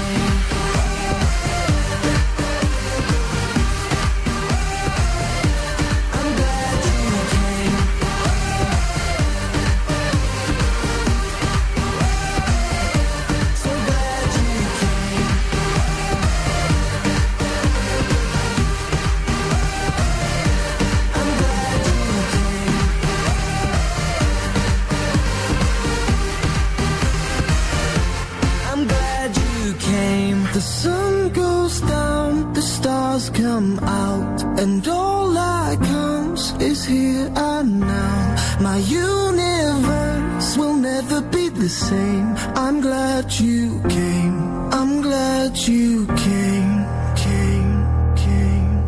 The sun goes down, the stars come out, and all that comes is here and now. My universe will never be the same. I'm glad you came. I'm glad you came.